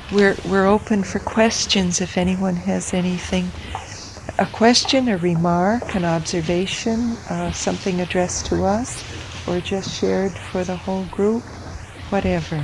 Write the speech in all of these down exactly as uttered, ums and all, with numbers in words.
we're we're open for questions if anyone has anything. A question, a remark, an observation, uh, something addressed to us, or just shared for the whole group, whatever.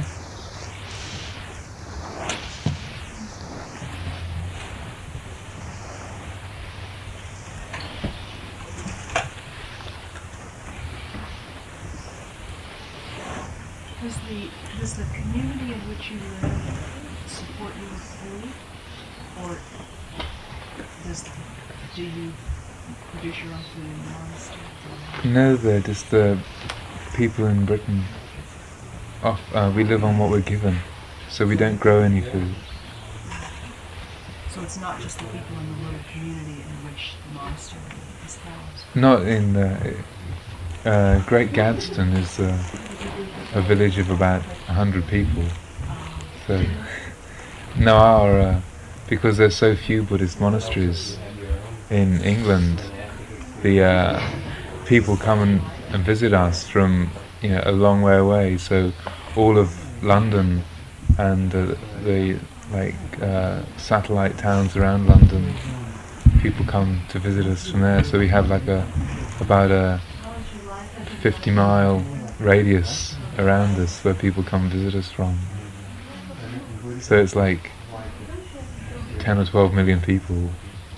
Does the does the community in which you live support you with food, or does do you produce your own food in the monastery? No, they're just the people in Britain. Off, uh, we live on what we're given, so we don't grow any food. So it's not just the people in the little community in which the monastery is housed. Not in uh, uh, Great Gadsden is uh, a village of about a hundred people. So no, our uh, because there's so few Buddhist monasteries in England, the uh, people come and, and visit us from you know a long way away. So all of London and uh, the like uh, satellite towns around London, people come to visit us from there. So we have like a about a fifty mile radius around us where people come visit us from. So it's like ten or twelve million people.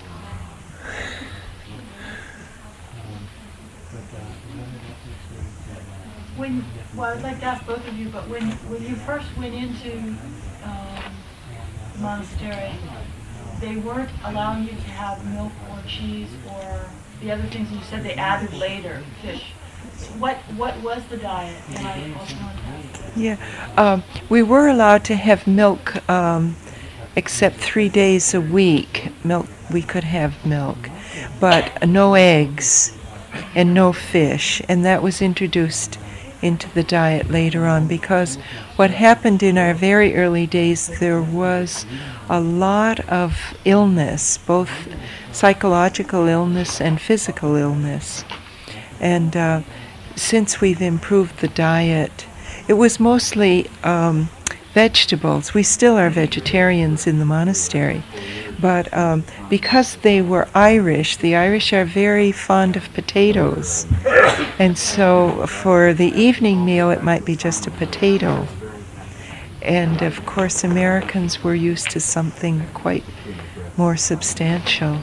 When, well, I'd like to ask both of you, but when, when you first went into um, the monastery, they weren't allowing you to have milk or cheese or the other things you said they added later, fish. What what was the diet? And I also want to ask. Yeah, um, we were allowed to have milk, um, except three days a week. Milk, we could have milk, but no eggs and no fish, and that was introduced into the diet later on, because what happened in our very early days, there was a lot of illness, both psychological illness and physical illness. And uh, since we've improved the diet, it was mostly um, vegetables. We still are vegetarians in the monastery, but um, because they were Irish, the Irish are very fond of potatoes. And so for the evening meal, it might be just a potato. And of course, Americans were used to something quite more substantial.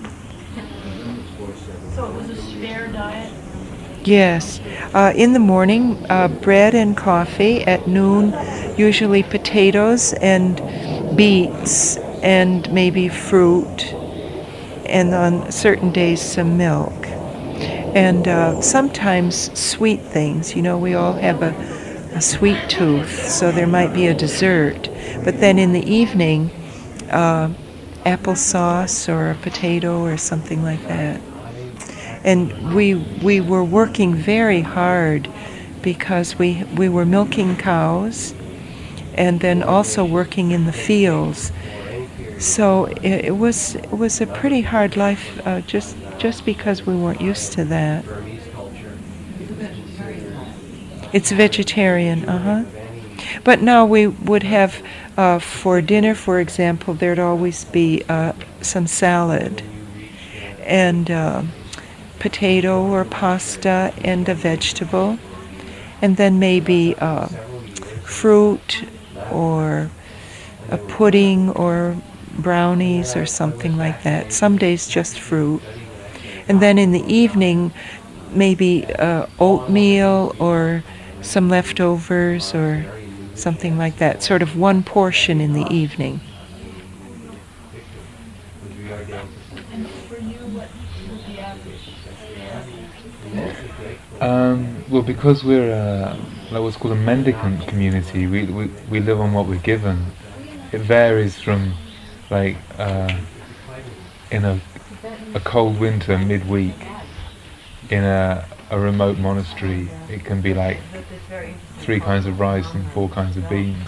So it was a spare diet? Yes. Uh, in the morning, uh, bread and coffee. At noon, usually potatoes and beets and maybe fruit. And on certain days, some milk. And uh, sometimes sweet things. You know, we all have a, a sweet tooth, so there might be a dessert. But then in the evening, uh, applesauce or a potato or something like that. And we we were working very hard because we we were milking cows and then also working in the fields. So it, it was it was a pretty hard life uh, just just because we weren't used to that. It's vegetarian, uh-huh. But now we would have, uh, for dinner, for example, there'd always be uh, some salad and uh, potato or pasta and a vegetable, and then maybe uh, fruit or a pudding or brownies or something like that. Some days just fruit. And then in the evening, maybe uh, oatmeal or some leftovers or something like that, sort of one portion in the evening. And for you, what was the average? Um, well, because we're uh, like what's called a mendicant community, we, we we live on what we're given. It varies from like uh, in a a cold winter midweek in a a remote monastery, it can be like three kinds of rice and four kinds of beans.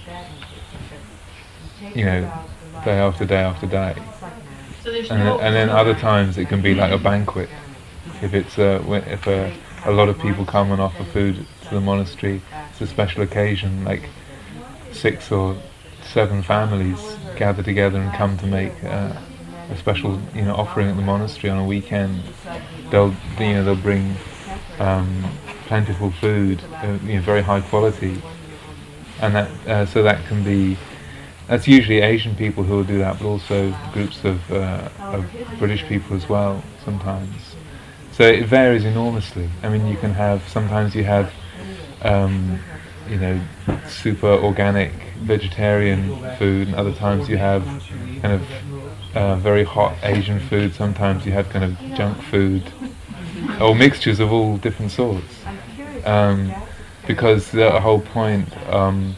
You know, day after day after day. So there's And, no, and then other times it can be like a banquet. If it's a, if a, a lot of people come and offer food to the monastery, it's a special occasion, like six or seven families gather together and come to make uh, a special, you know, offering at the monastery on a weekend. They'll, you know, they'll bring um, plentiful food, uh, you know, very high quality, and that uh, so that can be. That's usually Asian people who will do that, but also groups of, uh, of British people as well sometimes. So it varies enormously. I mean, you can have sometimes you have, um, you know, super organic vegetarian food, and other times you have kind of uh, very hot Asian food. Sometimes you have kind of junk food, or mixtures of all different sorts. Um, because the whole point, um,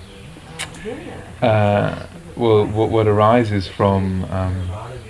uh, well, what, what arises from um,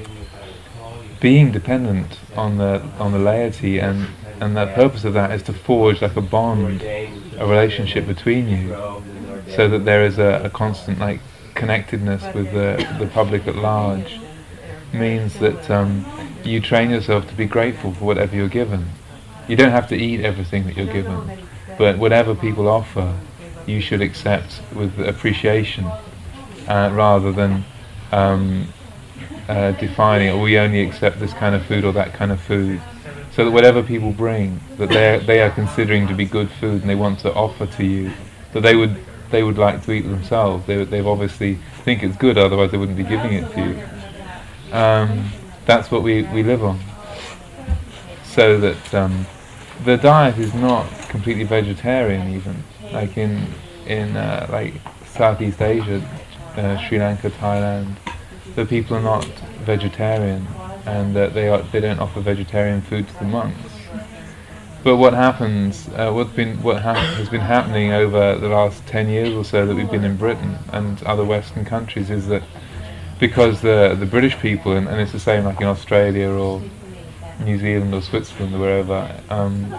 being dependent on the on the laity, and and the purpose of that is to forge like a bond, a relationship between you, so that there is a, a constant like connectedness with the the public at large. Means that um, you train yourself to be grateful for whatever you're given. You don't have to eat everything that you're given, but whatever people offer, you should accept with appreciation, uh, rather than um, uh, defining, oh, we only accept this kind of food or that kind of food. So that whatever people bring, that they they are considering to be good food and they want to offer to you, that they would they would like to eat themselves. They they've obviously think it's good, otherwise they wouldn't be giving it to you. Um, that's what we, we live on. So that um, the diet is not completely vegetarian even. Like in in uh, like Southeast Asia, uh, Sri Lanka, Thailand, the people are not vegetarian, and uh, they are they don't offer vegetarian food to the monks. But what happens, uh, what's been what ha- has been happening over the last ten years or so that we've been in Britain and other Western countries is that because the the British people, and, and it's the same like in Australia or New Zealand or Switzerland or wherever, um,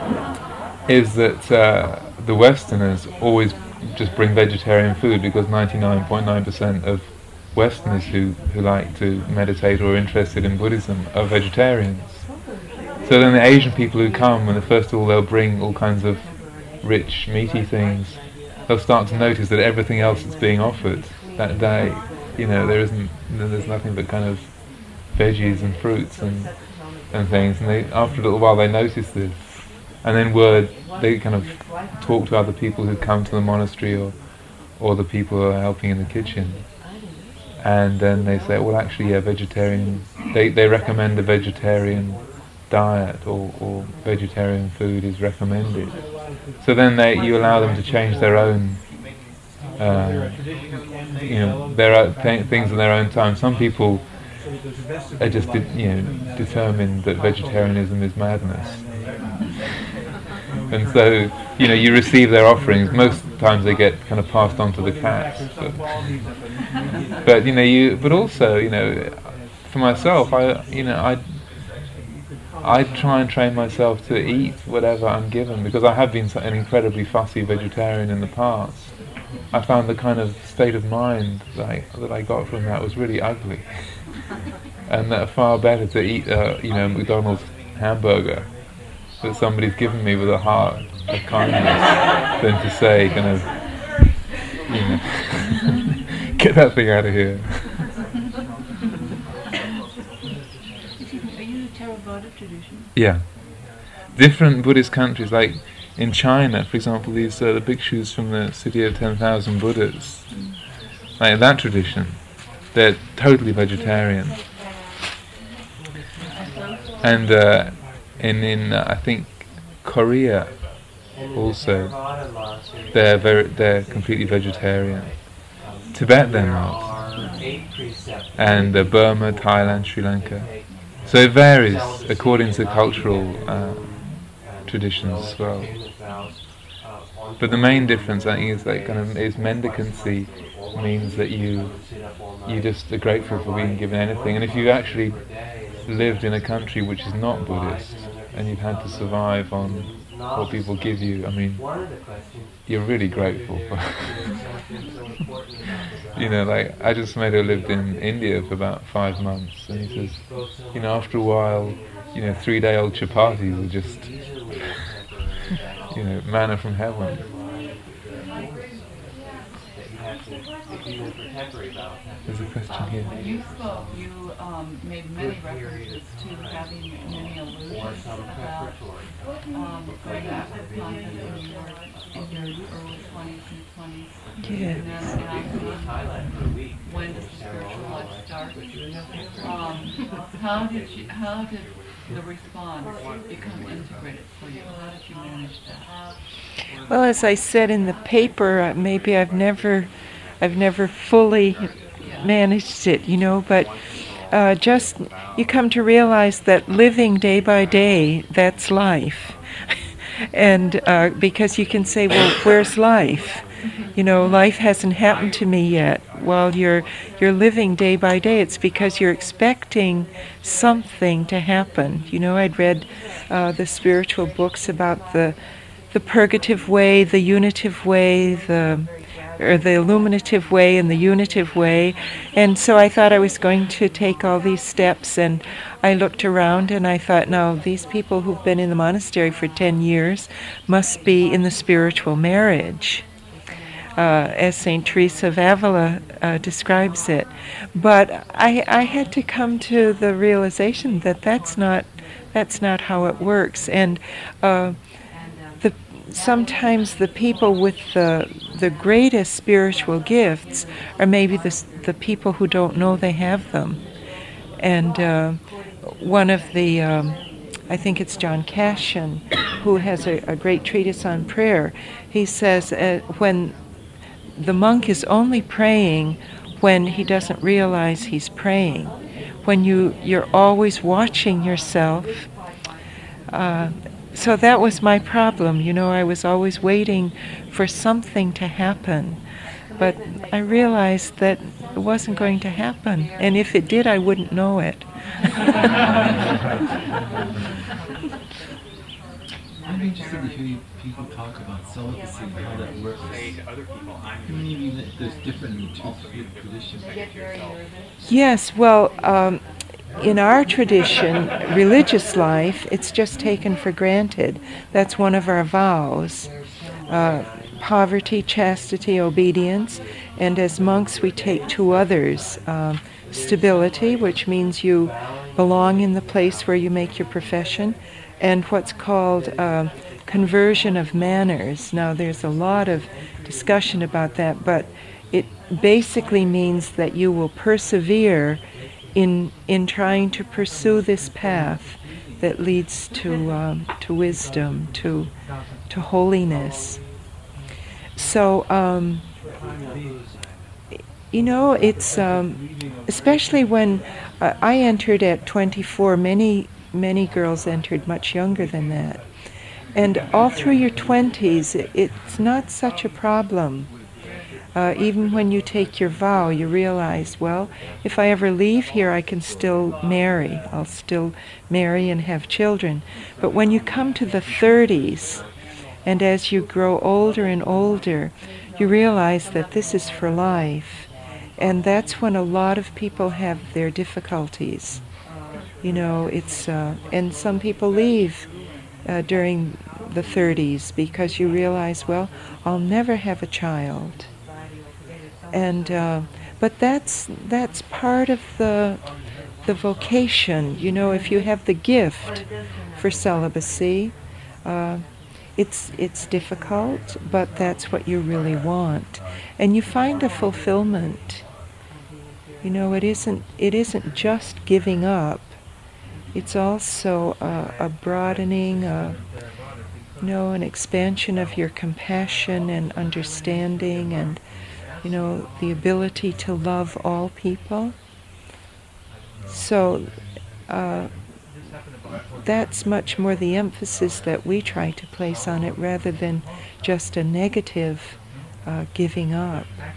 is that uh, the Westerners always just bring vegetarian food, because ninety-nine point nine percent of Westerners who, who like to meditate or are interested in Buddhism are vegetarians. So then the Asian people who come, and first of all they'll bring all kinds of rich, meaty things, they'll start to notice that everything else that's being offered that day, you know, there isn't, there's nothing but kind of veggies and fruits and and things. And they, after a little while, they notice this, and then word, they kind of talk to other people who come to the monastery or or the people who are helping in the kitchen, and then they say, well, actually, yeah, vegetarian. They they recommend a vegetarian diet, or, or vegetarian food is recommended. So then they you allow them to change their own. Uh, you know, there are th- things in their own time. Some people are just, de- you know, determined that vegetarianism is madness, and so you know you receive their offerings. Most times they get kind of passed on to the cats, but, but you know, you. But also, you know, for myself, I, you know, I. I try and train myself to eat whatever I'm given, because I have been an incredibly fussy vegetarian in the past. I found the kind of state of mind that I, that I got from that was really ugly, and that far better to eat a you know McDonald's hamburger that somebody's given me with a heart of kindness than to say kind of you know get that thing out of here. Are you Theravada tradition? Yeah, different Buddhist countries like. In China, for example, these uh, the bhikshus from the city of ten thousand Buddhas, like that tradition, they're totally vegetarian. And uh, in in uh, I think Korea, also, they're very they're completely vegetarian. Tibet, they're not, and uh, Burma, Thailand, Sri Lanka. So it varies according to cultural uh, traditions as well. But the main difference, I think, is like kind of is mendicancy means that you you just are grateful for being given anything. And if you've actually lived in a country which is not Buddhist and you've had to survive on what people give you, I mean, you're really grateful for. You know, like I just mate who lived in India for about five months, and he says, you know, after a while, you know, three-day-old chapatis are just. You know, manna from heaven. There's a question here. When you spoke, you um, made many references to having many illusions about um, going after content in your, in your early twenties and twenties. Yeah. And then asking, when does the spiritual life start? Um, how did you, how did the response become integrated for you? How did you manage that? Well, as I said in the paper, uh, maybe I've never, I've never fully managed it, you know, but uh, just you come to realize that living day by day, that's life. And uh, because you can say, well, where's life? You know, life hasn't happened to me yet. While you're you're living day by day, it's because you're expecting something to happen. You know, I'd read uh, the spiritual books about the the purgative way, the unitive way, the or the illuminative way and the unitive way. And so I thought I was going to take all these steps, and I looked around and I thought, now these people who've been in the monastery for ten years must be in the spiritual marriage, uh, as Saint Teresa of Avila uh, describes it. But I, I had to come to the realization that that's not, that's not how it works. And uh, the sometimes the people with the the greatest spiritual gifts are maybe the the people who don't know they have them. And uh, one of the, um, I think it's John Cashin, who has a, a great treatise on prayer. He says uh, when the monk is only praying when he doesn't realize he's praying, when you you're always watching yourself. Uh, So that was my problem, you know, I was always waiting for something to happen. But I realized that it wasn't going to happen. And if it did, I wouldn't know it. I'm interested to hear people talk about celibacy and how that works. Maybe that there's different in the two traditions. Yes, well, um, in our tradition, religious life, it's just taken for granted. That's one of our vows. Uh, poverty, chastity, obedience. And as monks, we take two others. Um, stability, which means you belong in the place where you make your profession, and what's called uh, conversion of manners. Now, there's a lot of discussion about that, but it basically means that you will persevere in in trying to pursue this path that leads to um, to wisdom, to to holiness. So, um, you know, it's um, especially when uh, I entered at twenty-four. Many many girls entered much younger than that, and all through your twenties, it, it's not such a problem. Uh, even when you take your vow, you realize, well, if I ever leave here, I can still marry. I'll still marry and have children. But when you come to the thirties, and as you grow older and older, you realize that this is for life. And that's when a lot of people have their difficulties. You know, it's, uh, and some people leave uh, during the thirties because you realize, well, I'll never have a child. And uh, but that's that's part of the the vocation. You know, if you have the gift for celibacy, uh, it's it's difficult, but that's what you really want, and you find a fulfillment. You know, it isn't it isn't just giving up. It's also a, a broadening, a, you know, an expansion of your compassion and understanding, and you know, the ability to love all people. So uh, that's much more the emphasis that we try to place on it, rather than just a negative uh, giving up. I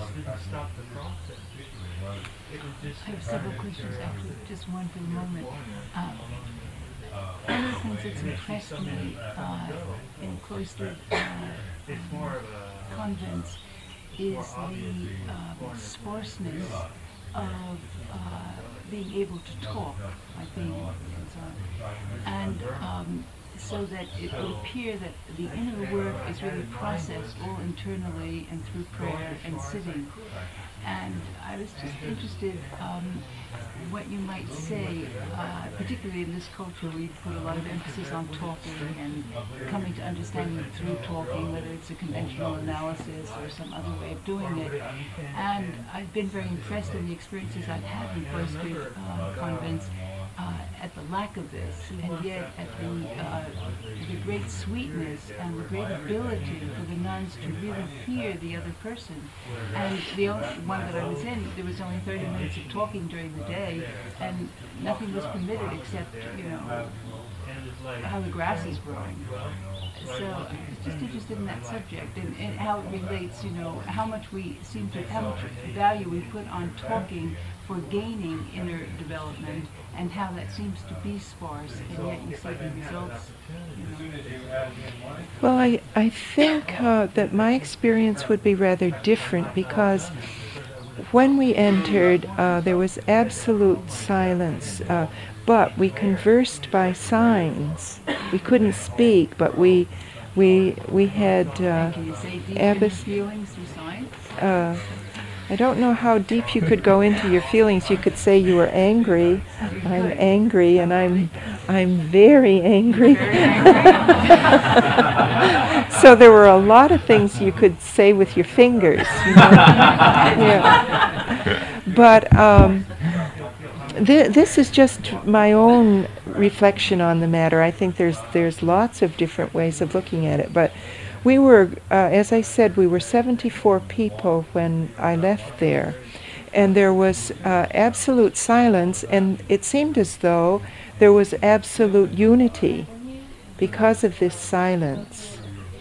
have several questions, actually, just one for the moment. Uh, one of the things that's impressed me uh, in cloistered uh, um, convents is the uh, sparseness of uh, being able to talk, like being concerned. And um, so that it would appear that the inner work is really processed all internally and through prayer and sitting. And I was just interested um, what you might say, uh, particularly in this culture where you put a lot of emphasis on talking and coming to understanding it through talking, whether it's a conventional analysis or some other way of doing it. And I've been very impressed in the experiences I've had in cloistered uh, convents uh, at the lack of this, and yet at the, uh, the great sweetness and the great ability for the nuns to really hear the other person. And the only one that I was in, there was only thirty minutes of talking during the day, and nothing was permitted except, you know, how the grass is growing. So I was just interested in that subject and, and how it relates, you know, how much we seem to, how much value we put on talking for gaining inner development, and how that seems to be sparse, and yet you see the results, you know. Well, I, I think uh, that my experience would be rather different, because when we entered, uh, there was absolute silence, uh, but we conversed by signs. We couldn't speak, but we we we had uh, Can you say deep abbas- feelings through signs? uh, I don't know how deep you could go into your feelings. You could say you were angry. I'm angry, and I'm I'm very angry. So there were a lot of things you could say with your fingers. You know? Yeah. But um, th- this is just my own reflection on the matter. I think there's there's lots of different ways of looking at it, but. We were, uh, as I said, we were seventy-four people when I left there, and there was uh, absolute silence, and it seemed as though there was absolute unity because of this silence.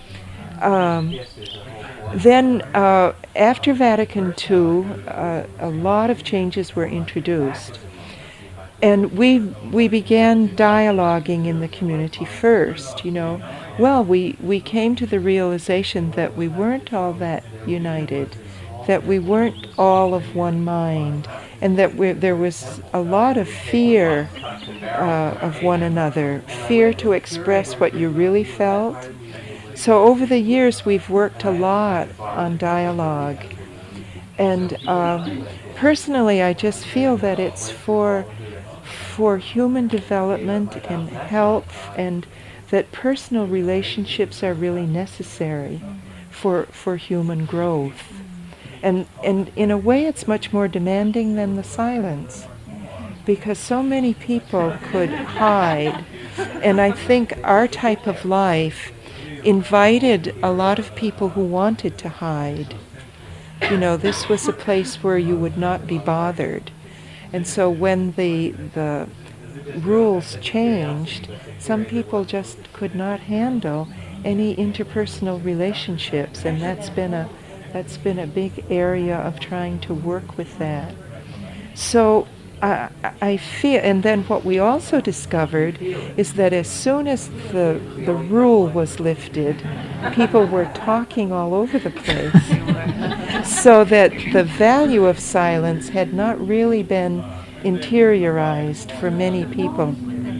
Um, then, uh, after Vatican Two, uh, a lot of changes were introduced, and we we began dialoguing in the community first, you know. Well, we, we came to the realization that we weren't all that united, that we weren't all of one mind, and that we, there was a lot of fear uh, of one another, fear to express what you really felt. So over the years, we've worked a lot on dialogue. And um, personally, I just feel that it's for, for human development and health, and that personal relationships are really necessary for for human growth. And and in a way it's much more demanding than the silence, because so many people could hide. And I think our type of life invited a lot of people who wanted to hide. You know, this was a place where you would not be bothered. And so when the the rules changed, some people just could not handle any interpersonal relationships, and that's been a that's been a big area of trying to work with that. So I, I feel, and then what we also discovered is that as soon as the the rule was lifted, people were talking all over the place, so that the value of silence had not really been interiorized for many people.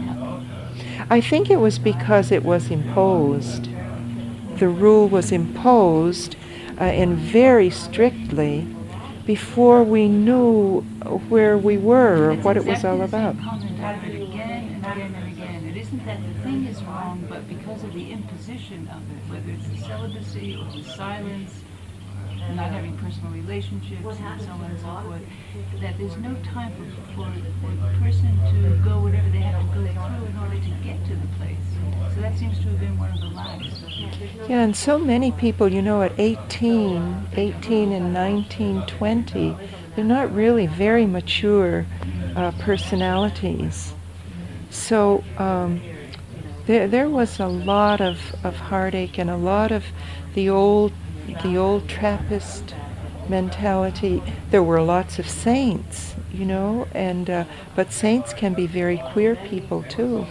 I think it was because it was imposed. The rule was imposed, uh, and very strictly, before we knew where we were or what it was all about. Comment I've heard again and again and again. It isn't that the thing is wrong, but because of the imposition of it, whether it's the celibacy or the silence, not having personal relationships and so on and so forth, that there's no time for, for, for the person to go whatever they have to go through in order to get to the place. So that seems to have been one of the lacks. Yeah, and so many people, you know, at eighteen, eighteen and nineteen, twenty, they're not really very mature uh, personalities. So um, there, there was a lot of, of heartache and a lot of the old the old Trappist mentality. There were lots of saints, you know, and uh, but saints can be very queer people too.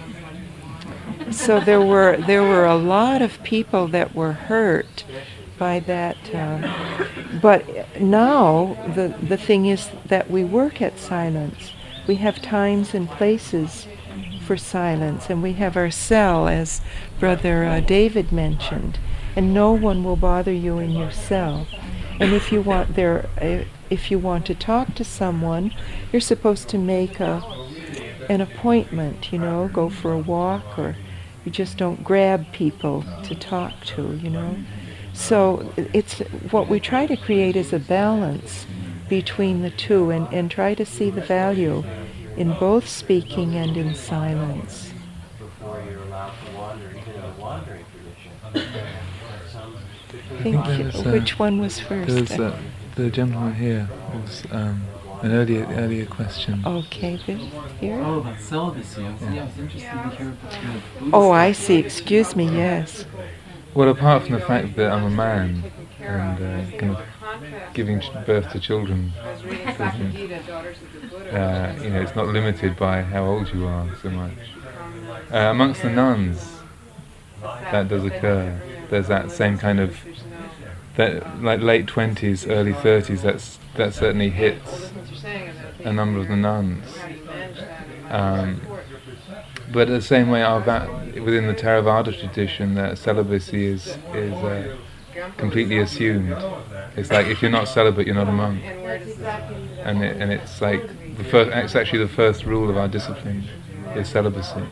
So there were there were a lot of people that were hurt by that. Uh, but now the the thing is that we work at silence. We have times and places for silence, and we have our cell, as Brother uh, David mentioned, and no one will bother you in your cell. And if you want there, uh, if you want to talk to someone, you're supposed to make a an appointment. You know, go for a walk, or you just don't grab people to talk to. You know, so it's what we try to create is a balance between the two, and, and try to see the value in both speaking and in silence. Before you're allowed to wander, even in the wandering tradition. Thank there you. was, uh, Which one was first? There was uh, the gentleman here was um, an earlier earlier question. Okay, this here. Oh, about celibacy. I was, yeah, I was interested to hear about kind of Buddhist Oh, I see. Excuse me. Yes. Well, apart from the fact that I'm a man and uh, kind of giving ch- birth to children doesn't, uh, you know, it's not limited by how old you are so much. Uh, amongst the nuns, that does occur. There's that same kind of that, like late twenties, early thirties. That's that certainly hits a number of the nuns. Um, but the same way, our va- within the Theravada tradition, that celibacy is is uh, completely assumed. It's like if you're not celibate, you're not a monk, and it, and it's like the first. It's actually the first rule of our discipline is celibacy.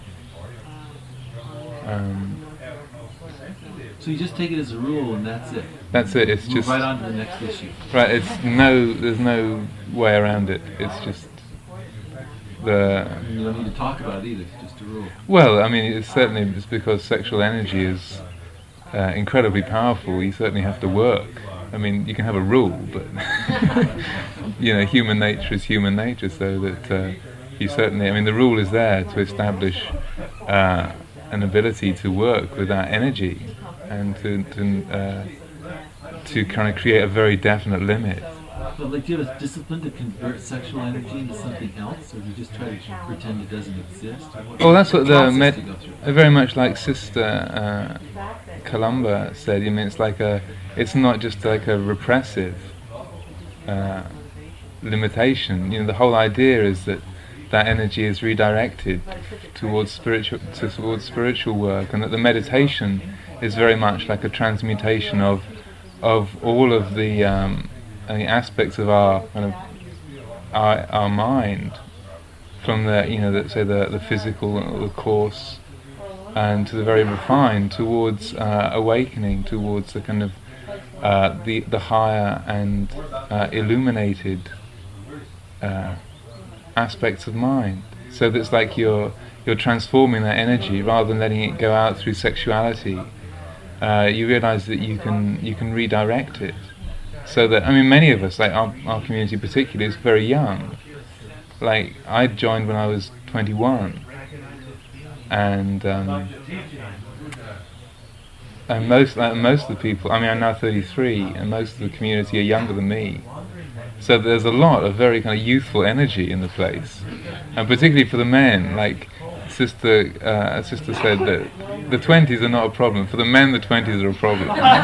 Um, So you just take it as a rule and that's it. that's it. It's Move just right on to the next issue. right. It's no. There's no way around it. It's just the. You don't need to talk about it either. It's just a rule. Well, I mean, it's certainly it's because sexual energy is uh, incredibly powerful. You certainly have to work. I mean, you can have a rule, but you know, human nature is human nature. So that uh, you certainly, I mean, the rule is there to establish uh, an ability to work with that energy and to to, uh, to kind of create a very definite limit. But like, do you have a discipline to convert sexual energy into something else, or do you just try to pretend it doesn't exist? Or what, Well, that's what the process med- do you go through? uh, very much like Sister uh, Columba said. I mean, it's like a, it's not just like a repressive uh, limitation. You know, the whole idea is that that energy is redirected towards spiritual, to, towards spiritual work, and that the meditation is very much like a transmutation of of all of the um, the aspects of our kind of our, our mind, from the you know the, say the the physical, the coarse, and to the very refined, towards uh, awakening, towards the kind of uh, the the higher and uh, illuminated uh, aspects of mind. So that's like you're you're transforming that energy rather than letting it go out through sexuality. Uh, you realise that you can you can redirect it. So that, I mean, many of us, like our, our community particularly, is very young. Like, I joined when I was twenty-one, and um, and most like, most of the people, I mean, I'm now thirty-three, and most of the community are younger than me. So there's a lot of very kind of youthful energy in the place, and particularly for the men. Like Sister uh, Sister said that the twenties are not a problem. For the men, the twenties are a problem.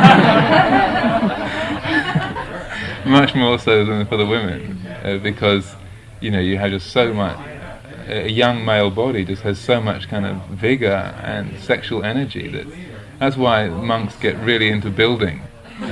Much more so than for the women, uh, because you know you have just so much. A young male body just has so much kind of vigor and sexual energy that that's why monks get really into building. You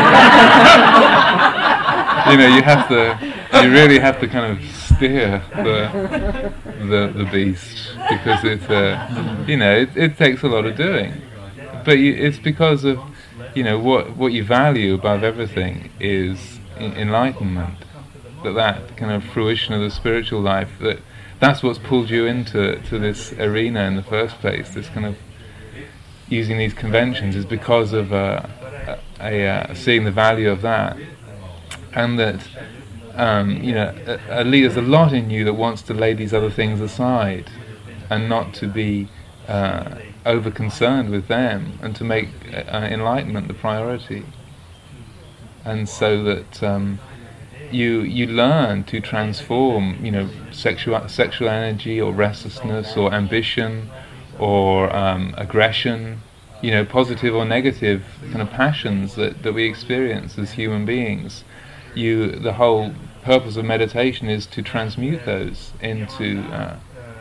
know, you have to, you really have to kind of steer the the, the beast, because it, uh, you know, it, it takes a lot of doing. But you, it's because of, you know, what what you value above everything is enlightenment, that that kind of fruition of the spiritual life, that that's what's pulled you into to this arena in the first place. This kind of using these conventions is because of uh, a, a uh, seeing the value of that, and that um, you know, at least there's a lot in you that wants to lay these other things aside, and not to be uh, over concerned with them, and to make uh, enlightenment the priority. And so that um, you you learn to transform, you know, sexual sexual energy or restlessness or ambition or um, aggression, you know, positive or negative kind of passions that, that we experience as human beings. You the whole purpose of meditation is to transmute those into uh,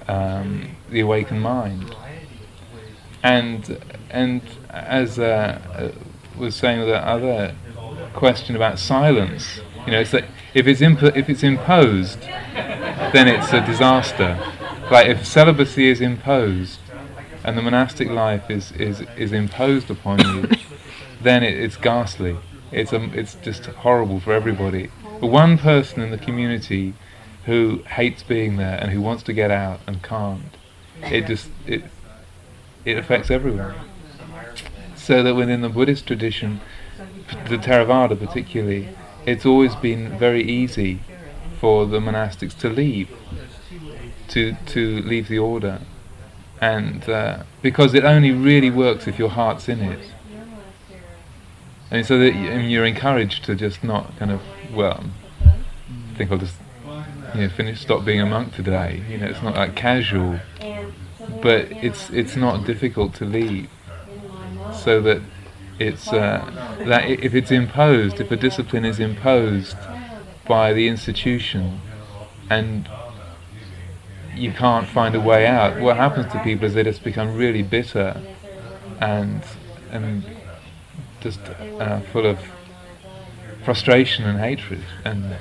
um, the awakened mind. And and as uh, uh, was saying with the other question about silence, you know, it's that if it's imp- if it's imposed, then it's a disaster. Like if celibacy is imposed, and the monastic life is is, is imposed upon you, then it, it's ghastly. It's um, it's just horrible for everybody. But one person in the community who hates being there and who wants to get out and can't, it just it it affects everyone. So that within the Buddhist tradition, the Theravada particularly, it's always been very easy for the monastics to leave, to to leave the order, and uh, because it only really works if your heart's in it. And so that y- and you're encouraged to just not kind of, well, I think I'll just, you know, finish, stop being a monk today. You know, it's not like casual, but it's it's not difficult to leave. So that it's uh, that i- if it's imposed, if a discipline is imposed by the institution, and you can't find a way out, what happens to people is they just become really bitter and and just uh, full of frustration and hatred. And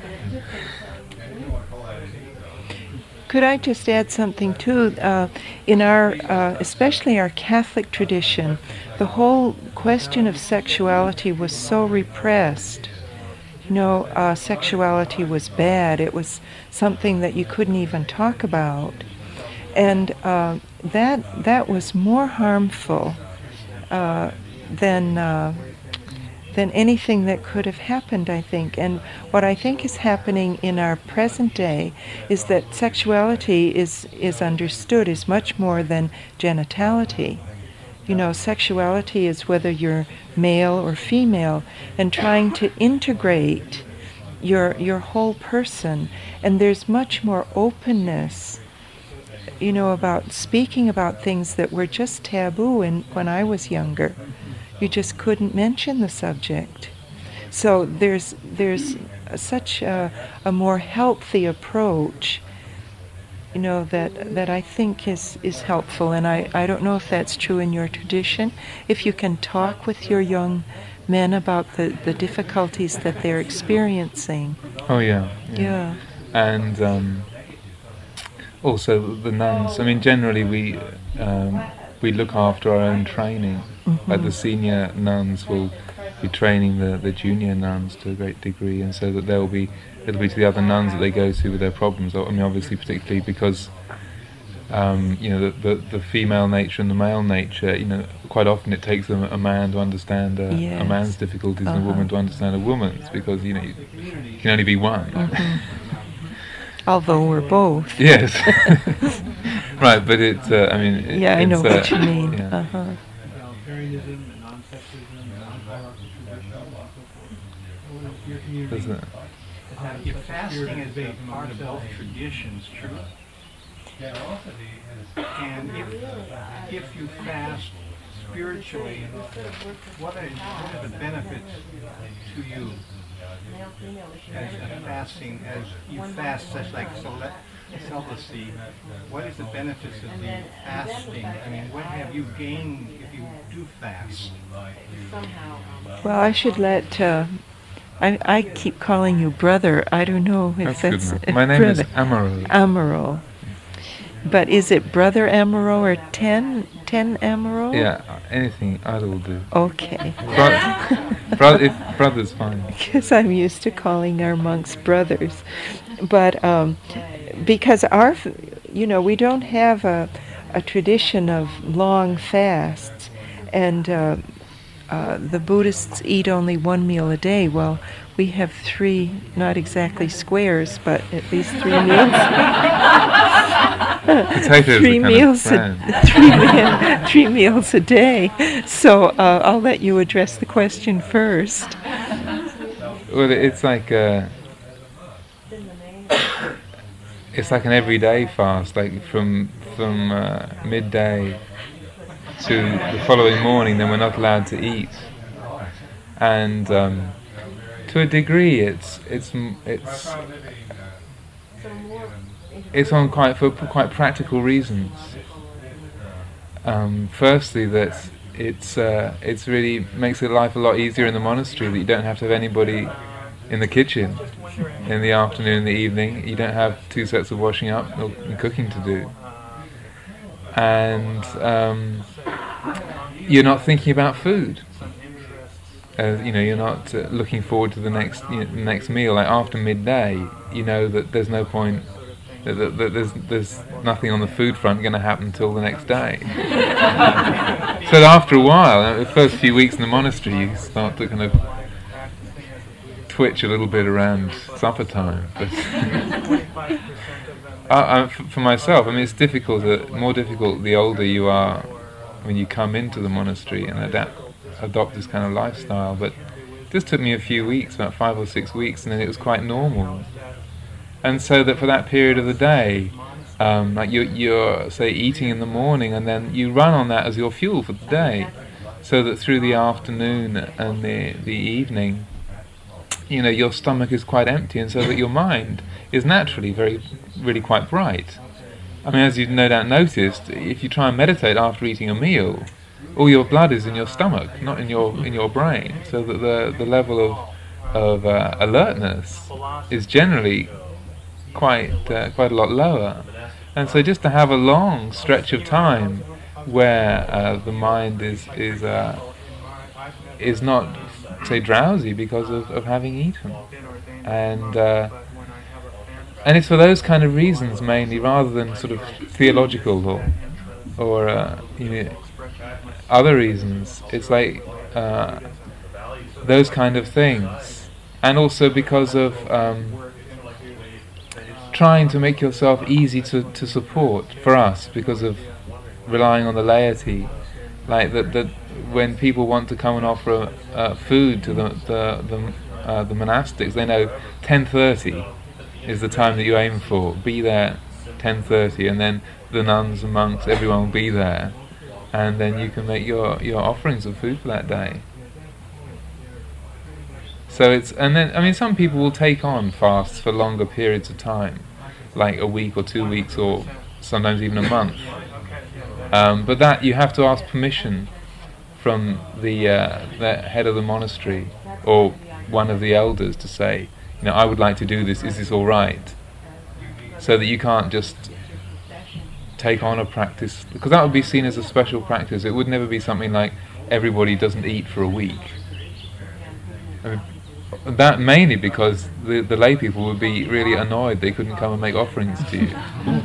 Could I just add something too? Uh, in our, uh, especially our Catholic tradition, the whole question of sexuality was so repressed. You know, uh, sexuality was bad. It was something that you couldn't even talk about, and uh, that that was more harmful uh, than. Uh, than anything that could have happened, I think. And what I think is happening in our present day is that sexuality is, is understood as much more than genitality. You know, sexuality is whether you're male or female, and trying to integrate your your whole person. And there's much more openness, you know, about speaking about things that were just taboo in, when I was younger. You just couldn't mention the subject. So there's there's such a, a more healthy approach, you know, that that I think is, is helpful. And I, I don't know if that's true in your tradition. If you can talk with your young men about the, the difficulties that they're experiencing. oh yeah, yeah. Yeah. And um, also the nuns. I mean, generally we um, we look after our own training. Mm-hmm. Like the senior nuns will be training the, the junior nuns to a great degree, and so that there will be it'll be to the other nuns that they go to with their problems. I mean, obviously, particularly because um, you know the, the the female nature and the male nature. You know, quite often it takes a, a man to understand a, Yes. a man's difficulties Uh-huh. and a woman to understand a woman's, because you know you, you can only be one. Mm-hmm. Although we're both. Yes. Right, but it's. Uh, I mean. It, Yeah, I know it's, uh, what you mean. yeah. Uh-huh. Vegetarianism and non-sexism and non-violence tradition. What is your community? Doesn't it? If fasting is a part of both traditions, true. And if, if you fast spiritually, what are, what are the benefits to you as a fasting, as you fast such like cel- celibacy? What is the benefits of the fasting? I mean, what have you gained if you do fast? Well, I should let. Uh, I I keep calling you brother. I don't know if That's good that's, enough. My name is brother. Amaro. Amaro. But is it brother Amaro or ten ten Amaro? Yeah, anything either will do. Okay. Bro- bro- if brother's fine. Because I'm used to calling our monks brothers, but um, because our, f- you know, we don't have a a tradition of long fasts, and uh, uh, the Buddhists eat only one meal a day. Well, we have three, not exactly squares, but at least three meals. Potatoes three are kind meals, of a, bland. three, meal, three meals a day. So uh, I'll let you address the question first. Well, it's like uh, it's like an everyday fast, like from from uh, midday to the following morning. Then we're not allowed to eat, and um, to a degree, it's it's m- it's it's on quite for p- quite practical reasons. Um, firstly, that it's uh, it's really makes it life a lot easier in the monastery, that you don't have to have anybody in the kitchen in the afternoon, in the evening. You don't have two sets of washing up or cooking to do, and um, you're not thinking about food. Uh, you know, you're not uh, looking forward to the next you know, the next meal. Like after midday, you know that there's no point. That, that, that there's there's nothing on the food front going to happen until the next day. So after a while, the first few weeks in the monastery, you start to kind of twitch a little bit around supper time. But I, I, for myself, I mean, it's difficult. Uh, more difficult the older you are when you come into the monastery and adapt, adopt this kind of lifestyle. But this took me a few weeks, about five or six weeks, and then it was quite normal. And so that for that period of the day, um, like you're, you're, say, eating in the morning, and then you run on that as your fuel for the day, so that through the afternoon and the the evening, you know, your stomach is quite empty, and so that your mind is naturally very, really quite bright. I mean, as you've no doubt noticed, if you try and meditate after eating a meal, all your blood is in your stomach, not in your in your brain, so that the the level of of uh, alertness is generally quite uh, quite a lot lower. And so just to have a long stretch of time where uh, the mind is is uh, is not, say, drowsy because of, of having eaten, and uh, and it's for those kind of reasons mainly, rather than sort of theological or or uh, you know, other reasons. It's like uh, those kind of things, and also because of um, trying to make yourself easy to, to support for us, because of relying on the laity, like that that when people want to come and offer uh, food to the the the, uh, the monastics, they know ten thirty is the time that you aim for. Be there ten thirty, and then the nuns and monks, everyone will be there, and then you can make your, your offerings of food for that day. So it's, and then I mean, some people will take on fasts for longer periods of time, like a week or two weeks or sometimes even a month. Um, but that you have to ask permission from the uh, the head of the monastery or one of the elders to say, you know, I would like to do this. Is this all right? So that you can't just take on a practice, because that would be seen as a special practice. It would never be something like everybody doesn't eat for a week. I mean, that mainly because the, the lay people would be really annoyed they couldn't come and make offerings to you.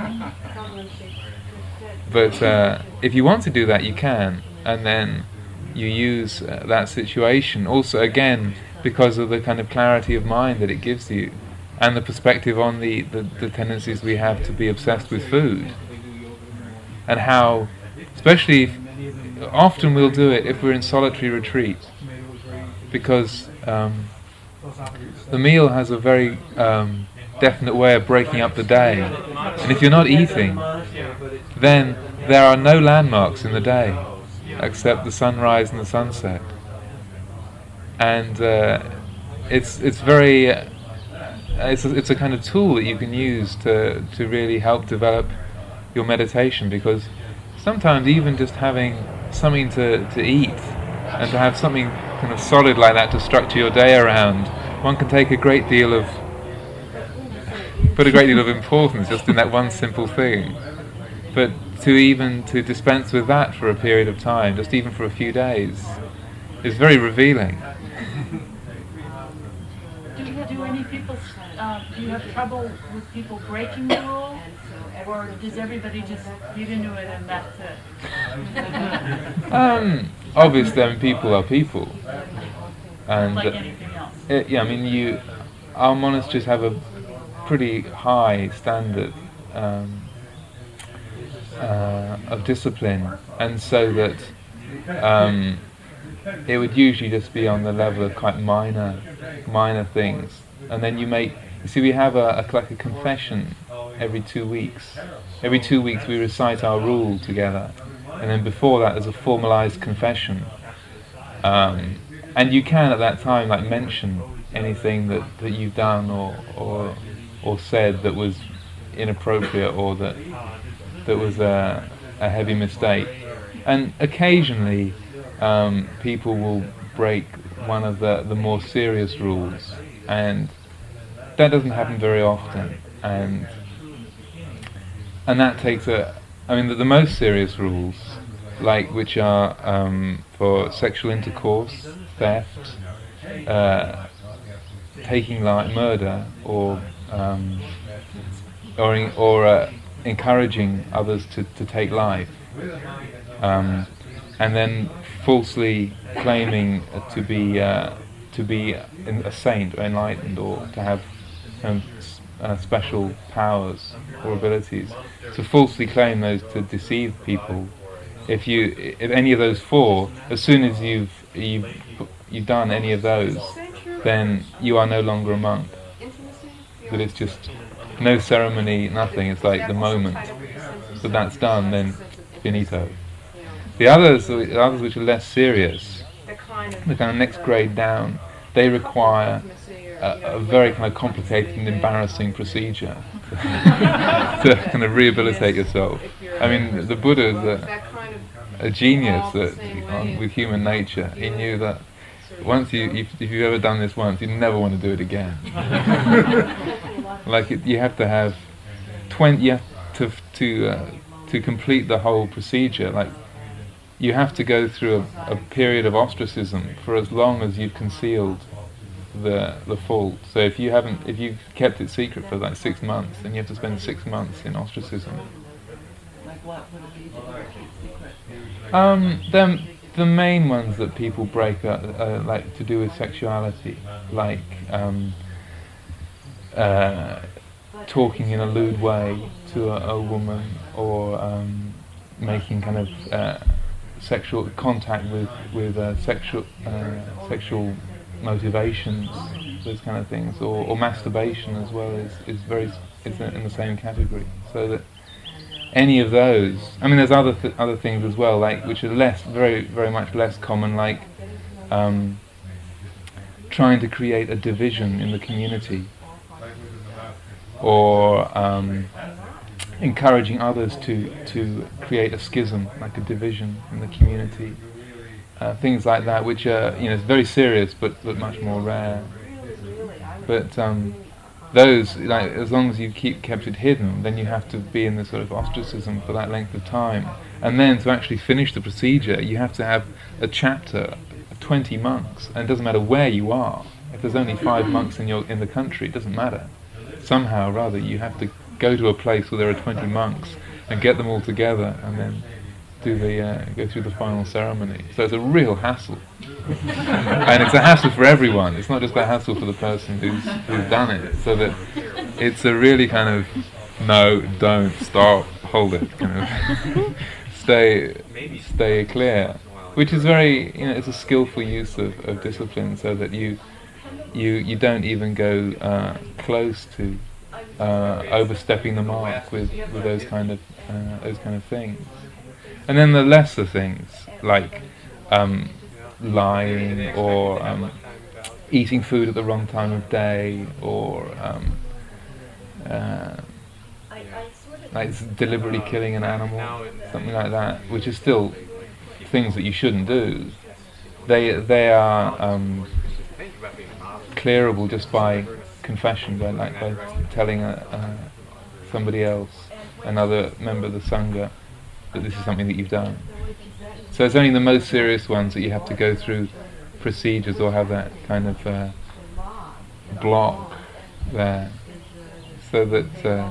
But uh, if you want to do that, you can, and then you use uh, that situation also, again, because of the kind of clarity of mind that it gives you, and the perspective on the, the, the tendencies we have to be obsessed with food, and how, especially if, often we'll do it if we're in solitary retreat, because um, the meal has a very um, definite way of breaking up the day, and if you're not eating, then there are no landmarks in the day except the sunrise and the sunset, and uh, it's it's very uh, it's a, it's a kind of tool that you can use to to really help develop your meditation, because sometimes even just having something to, to eat and to have something kind of solid like that to structure your day around, one can take a great deal of put a great deal of importance just in that one simple thing. But to even to dispense with that for a period of time, just even for a few days, is very revealing. Do, do any people, uh, do you have trouble with people breaking the rule? Or does everybody just get into it and that's it? um, obviously, I mean, people are people. And like anything else. It, yeah, I mean, you, our monasteries have a pretty high standard um, uh, of discipline, and so that um, it would usually just be on the level of quite minor, minor things, and then you make. You see, we have a, a like a confession every two weeks. Every two weeks we recite our rule together, and then before that there's a formalized confession. Um, and you can at that time like mention anything that, that you've done or, or or said that was inappropriate or that that was a, a heavy mistake. And occasionally um, people will break one of the, the more serious rules, and that doesn't happen very often. And and that takes a, I mean, the, the most serious rules, like which are um, for sexual intercourse, theft, uh, taking life, murder, or um, or in, or uh, encouraging others to, to take life, um, and then falsely claiming uh, to be uh, to be a saint or enlightened, or to have um, s- uh, special powers or abilities. To falsely claim those to deceive people. If you, if any of those four, as soon as you've you've you've done any of those, then you are no longer a monk. That it's just no ceremony, nothing. It's like the moment that that's done, then finito. The others, the others which are less serious, the kind of next grade down, they require a, a very kind of complicated and embarrassing procedure to kind of rehabilitate yourself. I mean, the Buddha is a, a genius that, on, with human nature. He knew that once you, if, if you've ever done this once, you never want to do it again. Like it, you have to have twenty, you have to to uh, to complete the whole procedure. Like you have to go through a, a period of ostracism for as long as you've concealed the the fault. So if you haven't, if you've kept it secret for like six months, then you have to spend six months in ostracism. Like what would it be to keep secret? Um, the the main ones that people break are uh, like to do with sexuality, like um, uh, talking in a lewd way to a, a woman, or um, making kind of uh, sexual contact with with uh, sexual uh, sexual motivations, those kind of things, or, or masturbation as well is is very is in the same category. So that any of those, I mean, there's other th- other things as well, like which are less, very very much less common, like um, trying to create a division in the community, or um, encouraging others to to create a schism, like a division in the community. Uh, things like that, which are, you know, it's very serious, but, but much more rare. But um, those, like, as long as you keep kept it hidden, then you have to be in this sort of ostracism for that length of time. And then to actually finish the procedure, you have to have a chapter of twenty monks, and it doesn't matter where you are. If there's only five monks in your in the country, it doesn't matter. Somehow or rather, you have to go to a place where there are twenty monks and get them all together, and then do the uh, go through the final ceremony. So it's a real hassle, and it's a hassle for everyone. It's not just a hassle for the person who's who's done it. So that it's a really kind of no, don't, stop, hold it, kind of stay stay clear, which is very, you know, it's a skillful use of, of discipline, so that you you you don't even go uh, close to uh, overstepping the mark with, with those kind of uh, those kind of things. And then the lesser things, like um, lying, or um, eating food at the wrong time of day, or um, uh, like deliberately killing an animal, something like that, which is still things that you shouldn't do. They they are um, clearable just by confession, by like by telling a, uh, somebody else, another member of the Sangha, that this is something that you've done. So it's only the most serious ones that you have to go through procedures or have that kind of uh, block there, so that uh,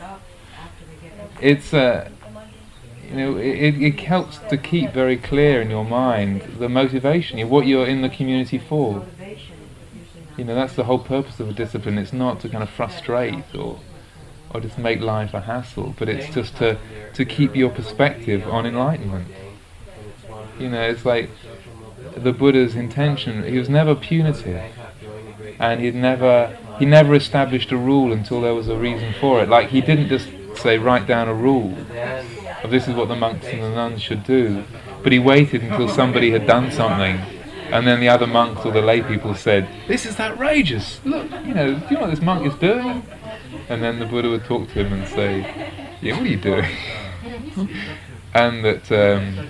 it's uh, you know it, it helps to keep very clear in your mind the motivation, what you're in the community for. You know, that's the whole purpose of a discipline. It's not to kind of frustrate or or just make life a hassle, but it's just to to keep your perspective on enlightenment. You know, it's like the Buddha's intention. He was never punitive, and he'd never he never established a rule until there was a reason for it. Like, he didn't just say, write down a rule of this is what the monks and the nuns should do, but he waited until somebody had done something, and then the other monks or the lay people said, this is outrageous, look, you know, do you know what this monk is doing? And then the Buddha would talk to him and say, yeah, what are you doing? And that um,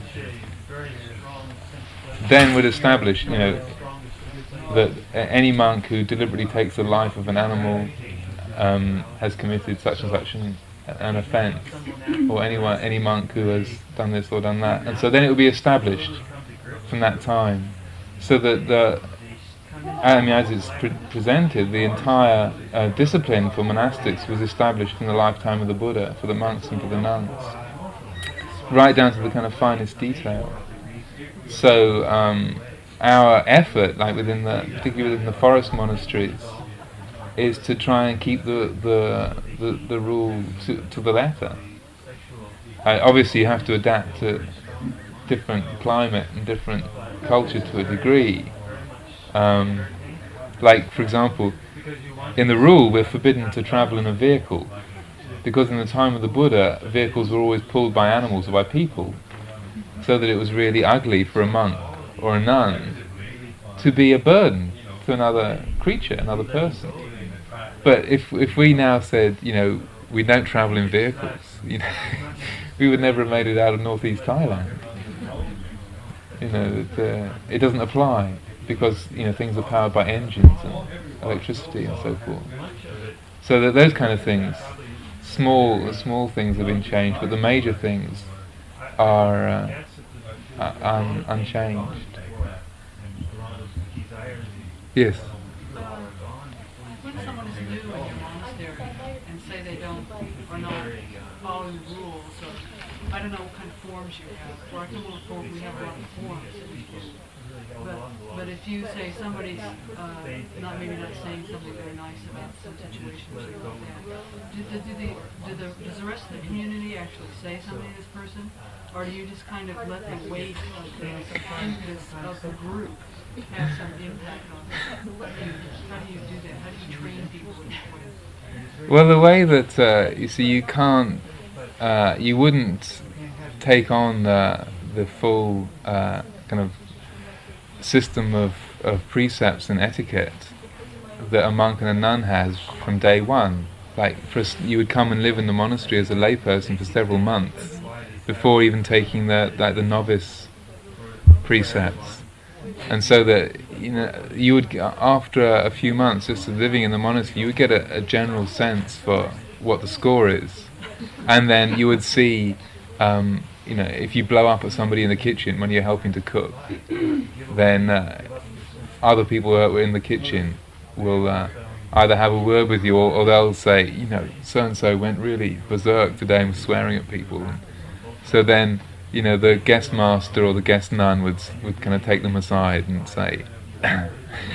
then would establish, you know, that any monk who deliberately takes the life of an animal um, has committed such and such an, an offence, or anyone, any monk who has done this or done that. And so then it would be established from that time, so that the, I mean, as it's pre- presented, the entire uh, discipline for monastics was established in the lifetime of the Buddha, for the monks and for the nuns, right down to the kind of finest detail. So um, our effort, like within the, particularly within the forest monasteries, is to try and keep the the the, the rule to, to the letter. Uh, obviously, you have to adapt to different climate and different culture to a degree. Um, like, for example, in the rule, we're forbidden to travel in a vehicle, because in the time of the Buddha, vehicles were always pulled by animals or by people, so that it was really ugly for a monk or a nun to be a burden to another creature, another person. But if if we now said, you know, we don't travel in vehicles, you know, we would never have made it out of northeast Thailand. You know, that, uh, it doesn't apply, because, you know, things are powered by engines and electricity and so forth. So that those kind of things, small small things have been changed, but the major things are uh, un- unchanged. Yes. When someone is new in your monastery and say they don't, or not following the rules, or I don't know what kind of forms you have. For our Temple form, we have a lot of forms that we do. But, but if you say somebody's uh, not maybe not saying something very nice about some situation or something like that, do, do, do, the, do the, does the rest of the community actually say something to this person? Or do you just kind of let the weight of the impetus of the group have some impact on them? How do you do that? How do you train people in that way? Well, the way that, uh, you see, you can't, uh, you wouldn't take on the, the full uh, kind of system of, of precepts and etiquette that a monk and a nun has from day one. Like, for us, you would come and live in the monastery as a layperson for several months before even taking the like the novice precepts, and so that, you know, you would, after a few months just of living in the monastery, you would get a, a general sense for what the score is, and then you would see, um, you know, if you blow up at somebody in the kitchen when you're helping to cook, then uh, other people who are in the kitchen will uh, either have a word with you, or, or they'll say, you know, so and so went really berserk today and was swearing at people. And so then, you know, the guest master or the guest nun would would kind of take them aside and say, may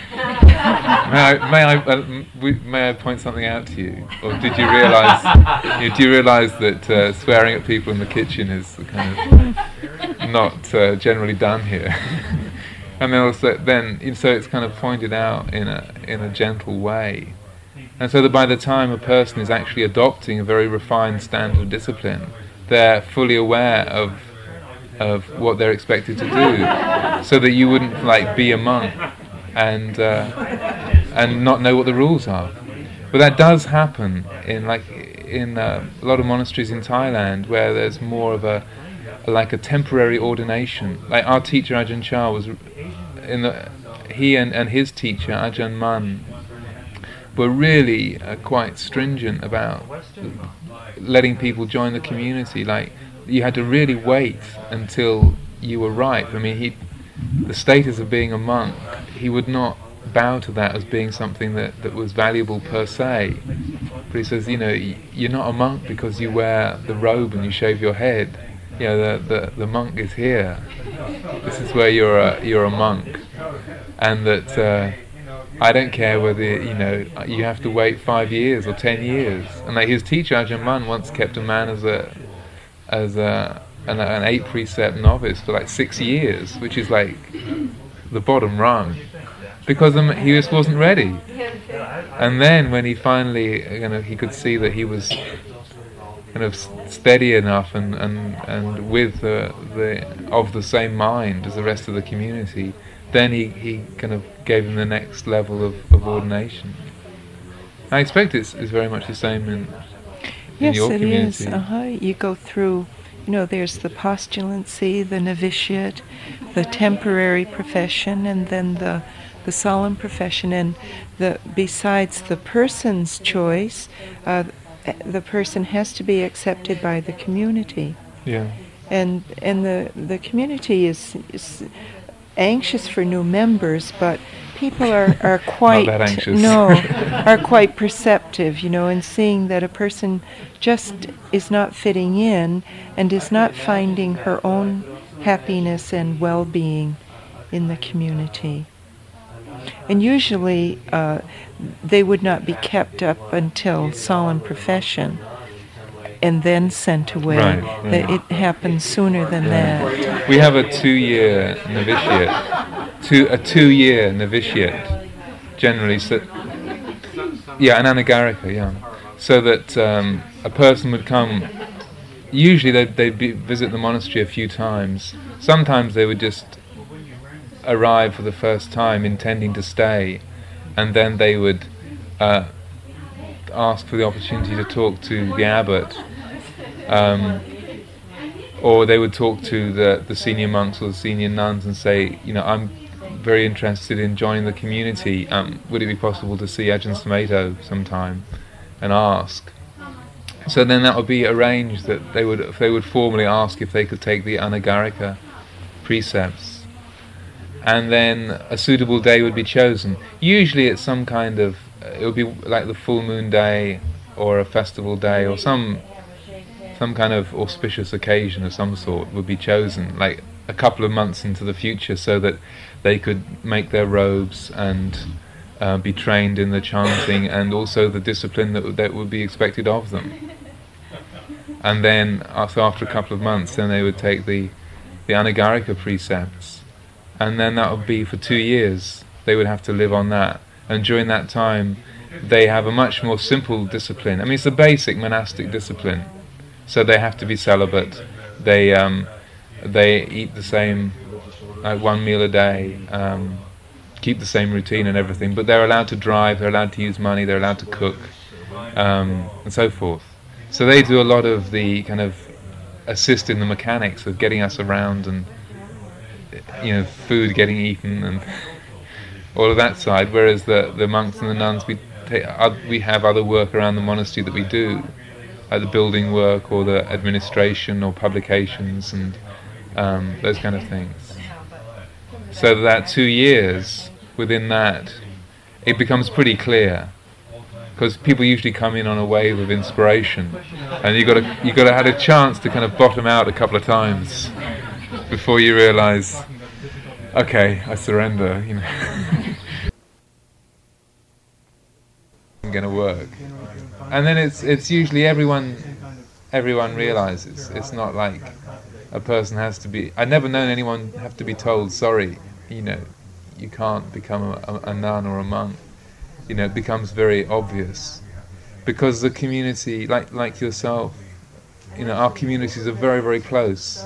I may I uh, m- w- may I point something out to you? Or did you realise you know, do you realise that uh, swearing at people in the kitchen is kind of not uh, generally done here? And then also then you know, so it's kind of pointed out in a in a gentle way, and so that by the time a person is actually adopting a very refined standard of discipline, they're fully aware of of what they're expected to do, so that you wouldn't like be a monk and uh, and not know what the rules are. But that does happen in like in uh, a lot of monasteries in Thailand, where there's more of a like a temporary ordination. Like our teacher Ajahn Chah was in the he and, and his teacher Ajahn Mun were really uh, quite stringent about letting people join the community. Like, you had to really wait until you were ripe. I mean, he, the status of being a monk, he would not bow to that as being something that, that was valuable per se. But he says, you know, you're not a monk because you wear the robe and you shave your head. You know, the the, the monk is here. This is where you're a you're a monk, and that. Uh, I don't care whether, you know, you have to wait five years or ten years. And like his teacher Ajahn Mun once kept a man as a as a an, an eight precept novice for like six years, which is like the bottom rung, because um, he just wasn't ready. And then when he finally, you know, he could see that he was kind of steady enough and and and with the the of the same mind as the rest of the community, then he, he kind of gave him the next level of, of ordination. I expect it's, it's very much the same in, in Yes, your it community. is. Uh-huh. You go through, you know, there's the postulancy, the novitiate, the temporary profession, and then the the solemn profession. And the besides the person's choice, uh, the person has to be accepted by the community. Yeah. And and the the community is, is anxious for new members, but people are, are quite Not that anxious. no are quite perceptive, you know, in seeing that a person just is not fitting in and is not finding her own happiness and well-being in the community. And usually uh, they would not be kept up until solemn profession and then sent away. Right, right. That it happens sooner than that. We have a two-year novitiate, two a two-year novitiate, generally. So, yeah, an anagarika, yeah. So that um, a person would come. Usually, they'd they'd be, visit the monastery a few times. Sometimes they would just arrive for the first time, intending to stay, and then they would uh, ask for the opportunity to talk to the abbot. Um, or they would talk to the, the senior monks or the senior nuns and say, you know, I'm very interested in joining the community. Um, would it be possible to see Ajahn Sumedho sometime and ask? So then that would be arranged that they would they would formally ask if they could take the anagarika precepts, and then a suitable day would be chosen. Usually it's some kind of, it would be like the full moon day or a festival day or some some kind of auspicious occasion of some sort would be chosen, like a couple of months into the future, so that they could make their robes and uh, be trained in the chanting and also the discipline that, that would be expected of them. And then after, after a couple of months, then they would take the, the anagarika precepts, and then that would be for two years. They would have to live on that, and during that time they have a much more simple discipline. I mean, it's a basic monastic discipline. So they have to be celibate. They um, they eat the same, like one meal a day, um, keep the same routine and everything. But they're allowed to drive. They're allowed to use money. They're allowed to cook, um, and so forth. So they do a lot of the kind of assist in the mechanics of getting us around, and you know, food getting eaten and all of that side. Whereas the the monks and the nuns, we take, uh, we have other work around the monastery that we do. Like the building work or the administration or publications and um, those kind of things. So that two years, within that, it becomes pretty clear, because people usually come in on a wave of inspiration, and you got to you got to have a chance to kind of bottom out a couple of times before you realise, okay, I surrender. You know, it's going to work. And then it's it's usually everyone everyone realizes. It's not like a person has to be. I've never known anyone have to be told, sorry, you know, you can't become a, a nun or a monk. You know, it becomes very obvious, because the community, like like yourself, you know, our communities are very very close,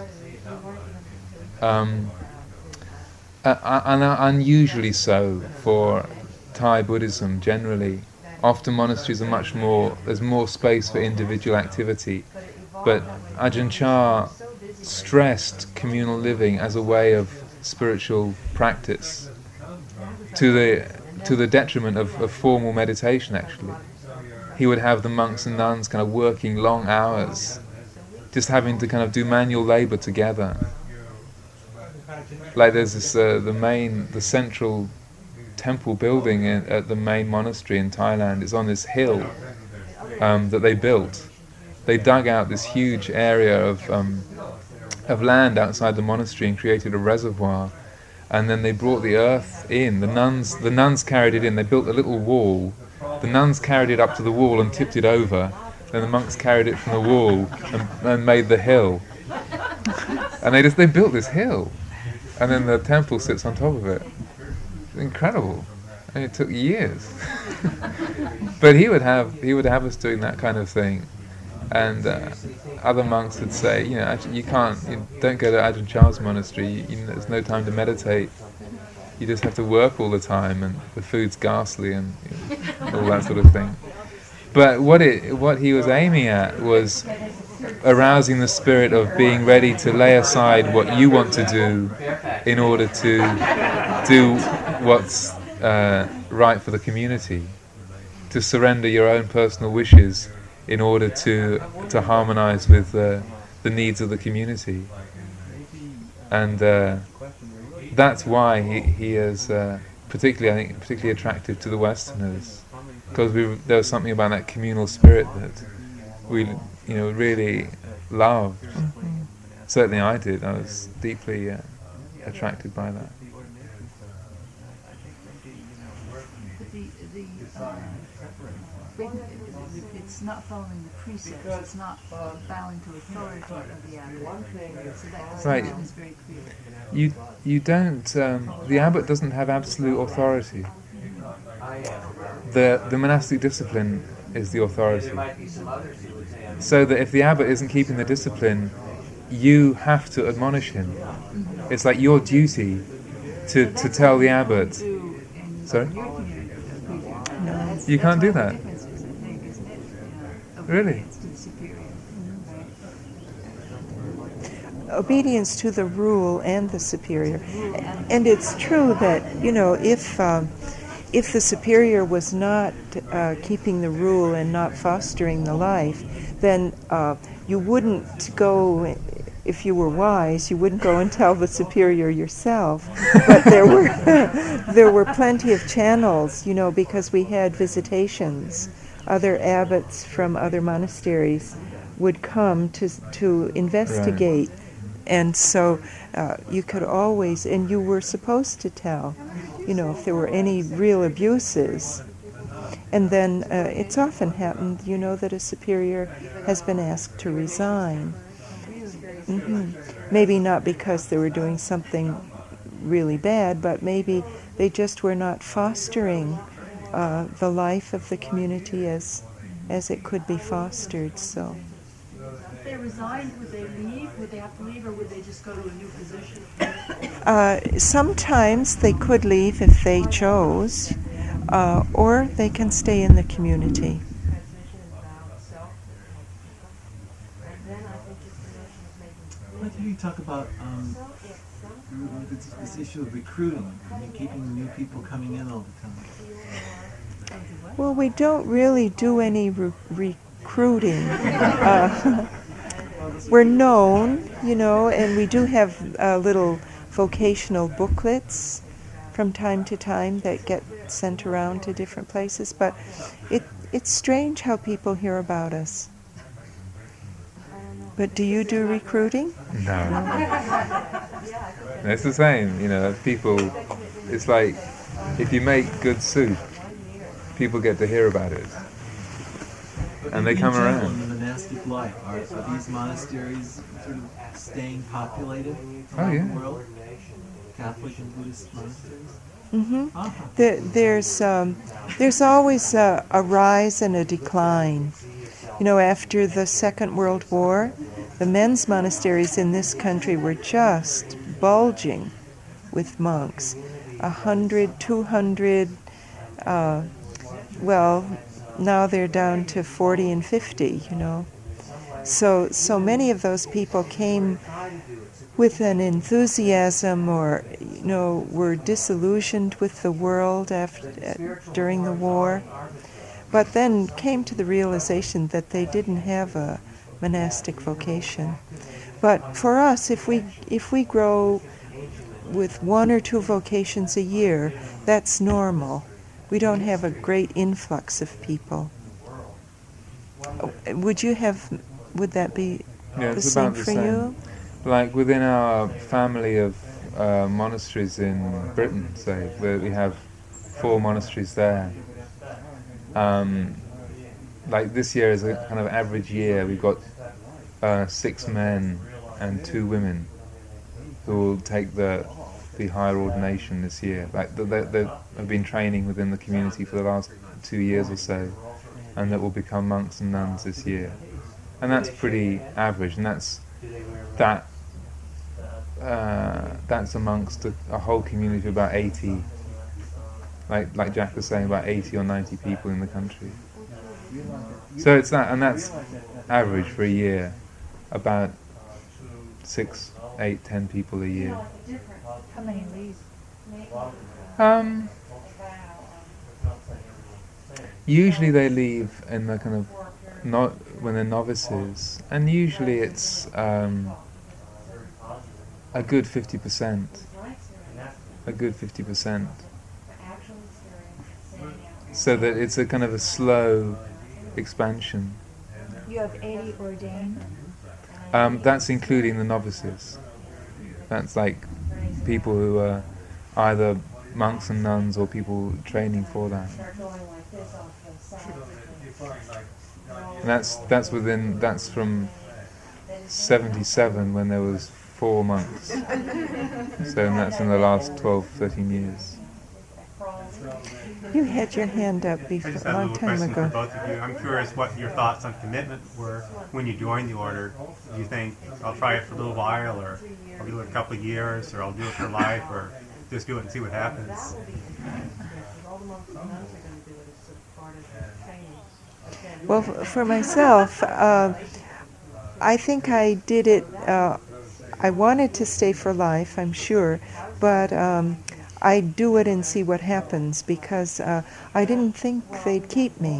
um, uh, and are unusually so for Thai Buddhism generally. Often monasteries are much more, there's more space for individual activity, but Ajahn Chah stressed communal living as a way of spiritual practice, to the to the detriment of, of formal meditation actually. He would have the monks and nuns kind of working long hours, just having to kind of do manual labour together. Like there's this, uh, the main, the central temple building in, at the main monastery in Thailand is on this hill um, that they built. They dug out this huge area of um, of land outside the monastery and created a reservoir, and then they brought the earth in. The nuns the nuns carried it in. They built a little wall. The nuns carried it up to the wall and tipped it over. Then the monks carried it from the wall and, and made the hill. And they just they built this hill, and then the temple sits on top of it. Incredible. And it took years. But he would have he would have us doing that kind of thing, and uh, other monks would say, you know, you can't, you don't go to Ajahn Chah's monastery. You, you know, there's no time to meditate. You just have to work all the time, and the food's ghastly, and you know, all that sort of thing. but what it what he was aiming at was arousing the spirit of being ready to lay aside what you want to do in order to do what's uh, right for the community, to surrender your own personal wishes in order to to harmonize with uh, the needs of the community. And uh, that's why he, he is uh, particularly, I think, particularly attractive to the Westerners, because we there was something about that communal spirit that we, you know, really loved. Mm-hmm. Certainly, I did. I was deeply uh, attracted by that. But the, the, uh, it's not following the precepts, it's not bowing to authority of the abbot. So that right. is very clear. You you don't. Um, the abbot doesn't have absolute authority. The the monastic discipline is the authority. So that if the abbot isn't keeping the discipline, you have to admonish him. It's like your duty to to tell the abbot. Sorry? No. You can't do that. Really? Obedience to the rule and the superior. And it's true that, you know, if um, if the superior was not uh, keeping the rule and not fostering the life, then uh, you wouldn't go, if you were wise, you wouldn't go and tell the superior yourself. But there were there were plenty of channels, you know, because we had visitations. Other abbots from other monasteries would come to to investigate. Right. And so uh, you could always, and you were supposed to tell, you know, if there were any real abuses. And then uh, it's often happened, you know, that a superior has been asked to resign. Mm-hmm. Maybe not because they were doing something really bad, but maybe they just were not fostering uh, the life of the community as as it could be fostered. So. If they resigned, would they leave? Would they have to leave, or would they just go to a new position? Uh, sometimes they could leave if they chose, uh, or they can stay in the community. I'd like to hear you talk about um, this, this issue of recruiting and keeping new people coming in all the time. Well, we don't really do any re- recruiting. Uh, we're known, you know, and we do have uh, little vocational booklets from time to time that get sent around to different places, but it it's strange how people hear about us. But do you do recruiting? No. It's the same, you know, people, it's like, if you make good soup, people get to hear about it. And they come around. In the monastic life, are, are these monasteries sort of staying populated around oh, yeah. the world? Catholic and Buddhist monasteries? Mm-hmm. Uh-huh. The, there's um, there's always a, a rise and a decline. You know, after the Second World War, the men's monasteries in this country were just bulging with monks. A hundred, two hundred, uh, well, now they're down to forty and fifty, you know. So, so many of those people came with an enthusiasm, or, you know, were disillusioned with the world after, uh, during the war, but then came to the realization that they didn't have a monastic vocation. But for us, if we if we grow with one or two vocations a year, that's normal. We don't have a great influx of people. Would you have? Would that be yeah, the it's same about the for same. you? Like within our family of uh, monasteries in Britain, say, where we have four monasteries there. Um, like this year is a kind of average year. We've got uh, six men and two women who will take the the higher ordination this year. Like they, they, they have been training within the community for the last two years or so, and that will become monks and nuns this year. And that's pretty average, and that's that uh, that's amongst a, a whole community of about eighty. Like like Jack was saying, about eighty or ninety people in the country. So it's that, and that's average for a year, about six, eight, ten people a year. How many leave? Um, usually they leave in the kind of not when they're novices, and usually it's um, a good fifty percent. A good fifty percent. So that it's a kind of a slow expansion. You have eighty ordained? Um, that's including the novices. That's like people who are either monks and nuns or people training for that. And that's that's within that's from seventy-seven when there was four monks. So and that's in the last twelve, thirteen years. You had your hand up I before just a had a long little time question for ago. both of you. I'm curious what your thoughts on commitment were when you joined the order. Do you think, I'll try it for a little while, or I'll do it a couple of years, or I'll do it for life, or just do it and see what happens? Well, f- for myself, uh, I think I did it. Uh, I wanted to stay for life, I'm sure, but um, I do it and see what happens because uh, I didn't think they'd keep me.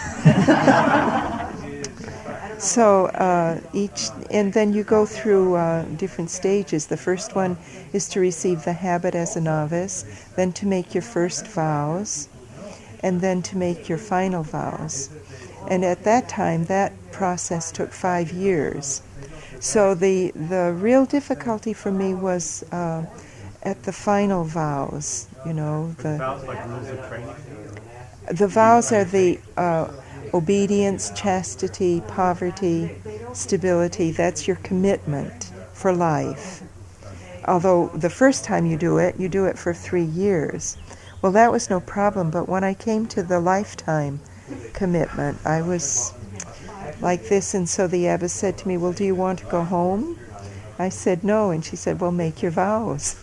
So uh, each, and then you go through uh, different stages. The first one is to receive the habit as a novice, then to make your first vows, and then to make your final vows. And at that time, that process took five years. So the the real difficulty for me was uh, at the final vows. You know, The the vows like rules of training? the vows are the uh, obedience, chastity, poverty, stability. That's your commitment for life. Although the first time you do it, you do it for three years. Well, that was no problem, but when I came to the lifetime commitment, I was like this, and so the abbess said to me, well, do you want to go home? I said no, and she said, well, make your vows.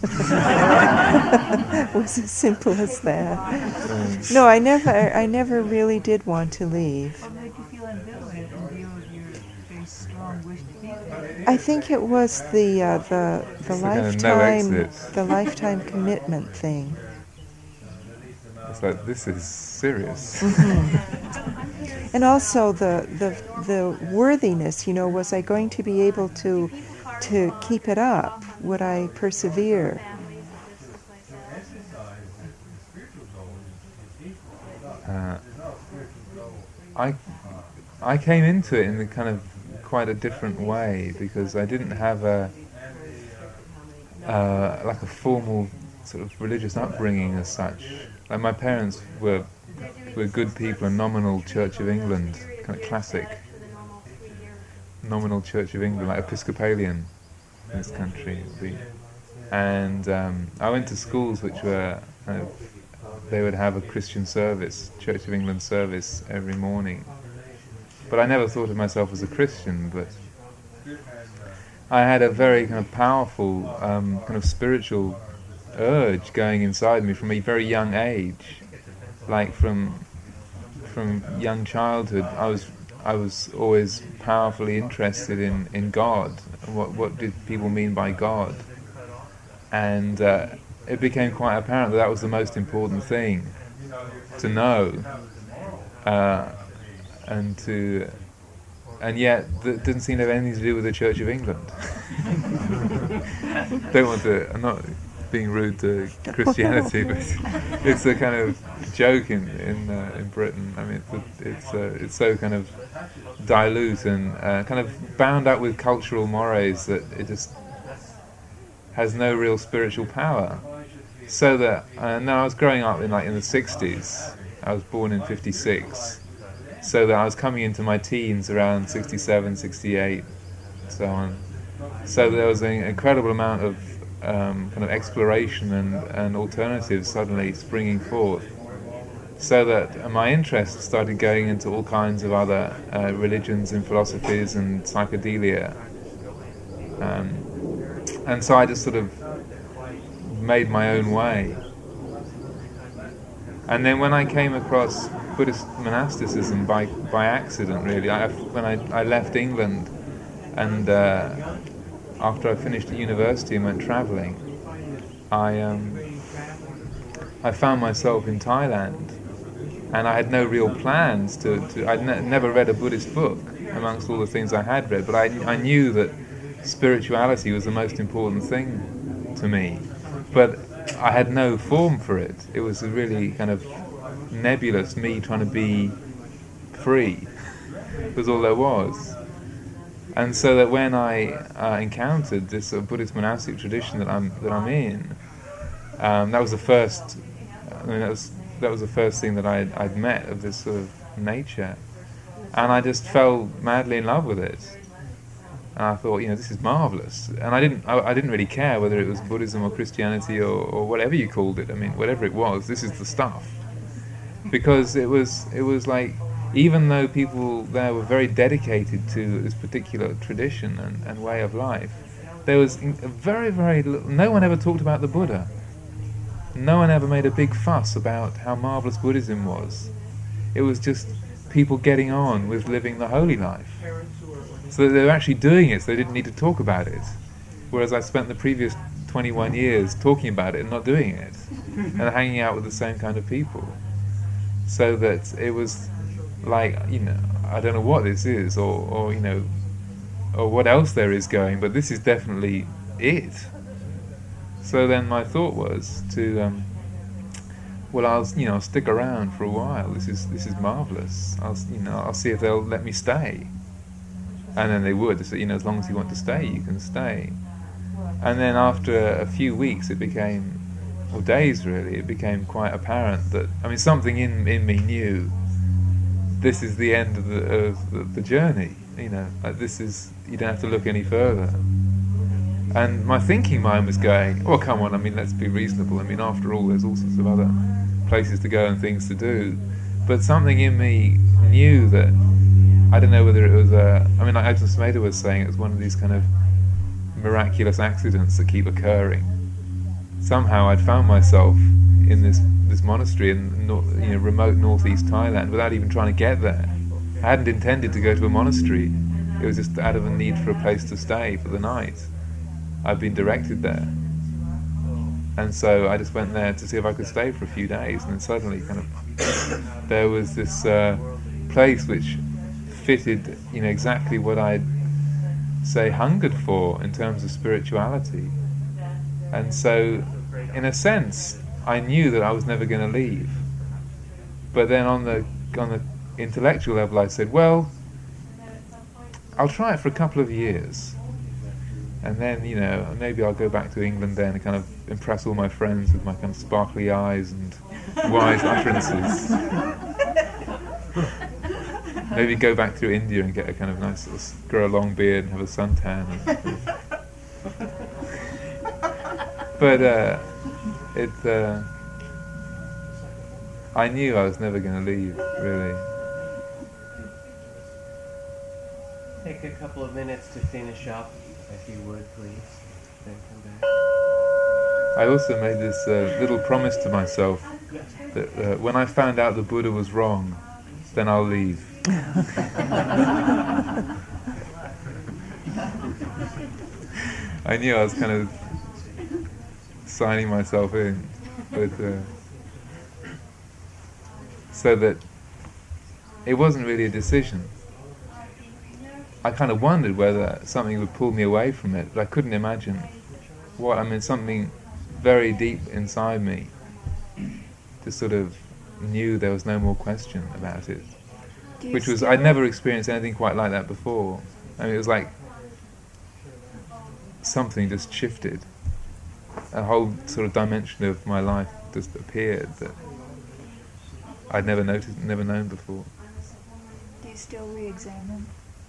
It was as simple as that. No, I never, I never really did want to leave. What made you feel ambivalent in view of your very strong wish to be there? I think it was the uh, the the It's the kind of no lifetime exit. the lifetime commitment thing. It's like, this is serious. And also the, the the worthiness, you know, was I going to be able to to keep it up? Would I persevere? Uh, I I came into it in a kind of quite a different way because I didn't have a uh, like a formal sort of religious upbringing as such. Like my parents were were good people, a nominal Church of England, kind of classic nominal Church of England, like Episcopalian in this country. The, and um, I went to schools which were kind of, they would have a Christian service, Church of England service every morning. But I never thought of myself as a Christian, but I had a very kind of powerful um, kind of spiritual urge going inside me from a very young age. Like from from young childhood, I was I was always powerfully interested in, in God. What what did people mean by God? And uh, it became quite apparent that that was the most important thing to know, uh, and to and yet that didn't seem to have anything to do with the Church of England. Don't want to. I'm not being rude to Christianity, but it's a kind of joke in in, uh, in Britain. I mean, it's it's, uh, it's so kind of dilute and uh, kind of bound up with cultural mores that it just has no real spiritual power. So that uh, now I was growing up in like in the sixties. I was born in fifty-six. So that I was coming into my teens around sixty-seven, sixty-eight, so on. So there was an incredible amount of um, kind of exploration and, and alternatives suddenly springing forth. So that uh, my interest started going into all kinds of other uh, religions and philosophies and psychedelia. Um, and so I just sort of made my own way. And then when I came across Buddhist monasticism by by accident, really. I, when I, I left England, and uh, after I finished at university and went travelling, I um, I found myself in Thailand, and I had no real plans to. to I'd ne- never read a Buddhist book amongst all the things I had read, but I I knew that spirituality was the most important thing to me, but I had no form for it. It was a really kind of nebulous, me trying to be free was all there was. And so that when I uh, encountered this uh, Buddhist monastic tradition that I'm that I'm in, um, that was the first. I mean, that was that was the first thing that I'd, I'd met of this sort of nature, and I just fell madly in love with it. And I thought, you know, this is marvelous. And I didn't I, I didn't really care whether it was Buddhism or Christianity or, or whatever you called it. I mean, whatever it was, this is the stuff. Because it was it was like, even though people there were very dedicated to this particular tradition and, and way of life, there was very, very little, no one ever talked about the Buddha. No one ever made a big fuss about how marvelous Buddhism was. It was just people getting on with living the holy life. So they were actually doing it, so they didn't need to talk about it. Whereas I spent the previous twenty-one years talking about it and not doing it, and hanging out with the same kind of people. So that it was like, you know, I don't know what this is, or, or you know, or what else there is going, but this is definitely it. So then my thought was to, um, well, I'll, you know, I'll stick around for a while. This is this is marvelous. I'll, you know, I'll see if they'll let me stay. And then they would. They said, you know, as long as you want to stay, you can stay. And then after a few weeks, it became, or days really, it became quite apparent that, I mean, something in in me knew this is the end of the of the, the journey. You know, like this is, you don't have to look any further. And my thinking mind was going, oh, come on, I mean, let's be reasonable. I mean, after all, there's all sorts of other places to go and things to do. But something in me knew that, I don't know whether it was, uh, I mean, like Ajahn Sumedho was saying, it was one of these kind of miraculous accidents that keep occurring. Somehow I'd found myself in this this monastery in nor- you know, remote northeast Thailand without even trying to get there. I hadn't intended to go to a monastery. It was just out of a need for a place to stay for the night. I'd been directed there. And so I just went there to see if I could stay for a few days, and then suddenly kind of there was this uh, place which fitted, you know, exactly what I'd say hungered for in terms of spirituality. And so, in a sense, I knew that I was never going to leave. But then on the on the intellectual level, I said, well, I'll try it for a couple of years. And then, you know, maybe I'll go back to England then and kind of impress all my friends with my kind of sparkly eyes and wise utterances. Maybe go back through India and get a kind of nice sort of, grow a long beard and have a suntan. And, but uh, it, uh, I knew I was never going to leave, really. Take a couple of minutes to finish up, if you would, please. Then come back. I also made this uh, little promise to myself that uh, when I found out the Buddha was wrong, then I'll leave. I knew I was kind of signing myself in, but uh, so that it wasn't really a decision. I kind of wondered whether something would pull me away from it, but I couldn't imagine what. I mean, something very deep inside me just sort of knew there was no more question about it. Which was, I'd never experienced anything quite like that before. I mean, it was like something just shifted. A whole sort of dimension of my life just appeared that I'd never noticed, never known before. Do you still re-examine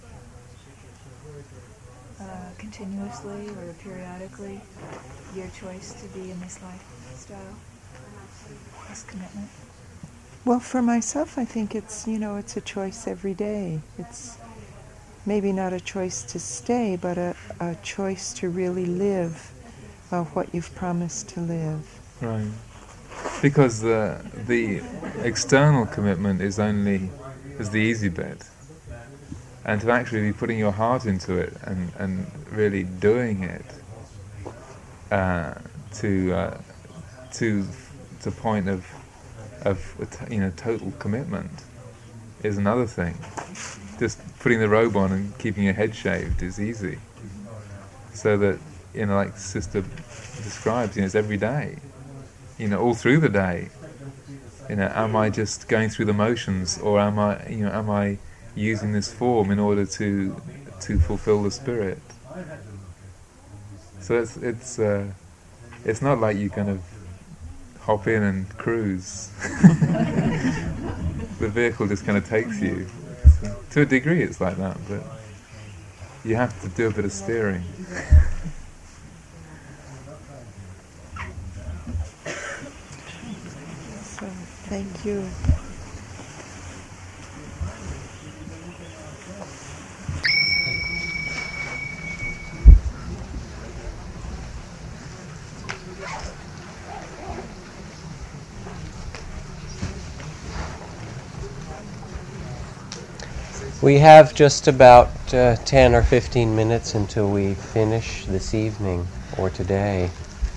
uh, continuously or periodically your choice to be in this lifestyle, this commitment? Well, for myself, I think it's, you know, it's a choice every day. It's maybe not a choice to stay, but a, a choice to really live uh, what you've promised to live. Right. because the the external commitment is only is the easy bit, and to actually be putting your heart into it and, and really doing it uh, to uh, to the point of of you know total commitment is another thing. Just putting the robe on and keeping your head shaved is easy. So that, you know, like Sister describes, you know, it's every day. You know, all through the day. You know, am I just going through the motions, or am I, you know, am I using this form in order to to fulfill the spirit? So it's it's uh, it's not like you kind of hop in and cruise. The vehicle just kind of takes you. So, to a degree it's like that, but you have to do a bit of steering. So, thank you. We have just about uh, ten or fifteen minutes until we finish this evening or today.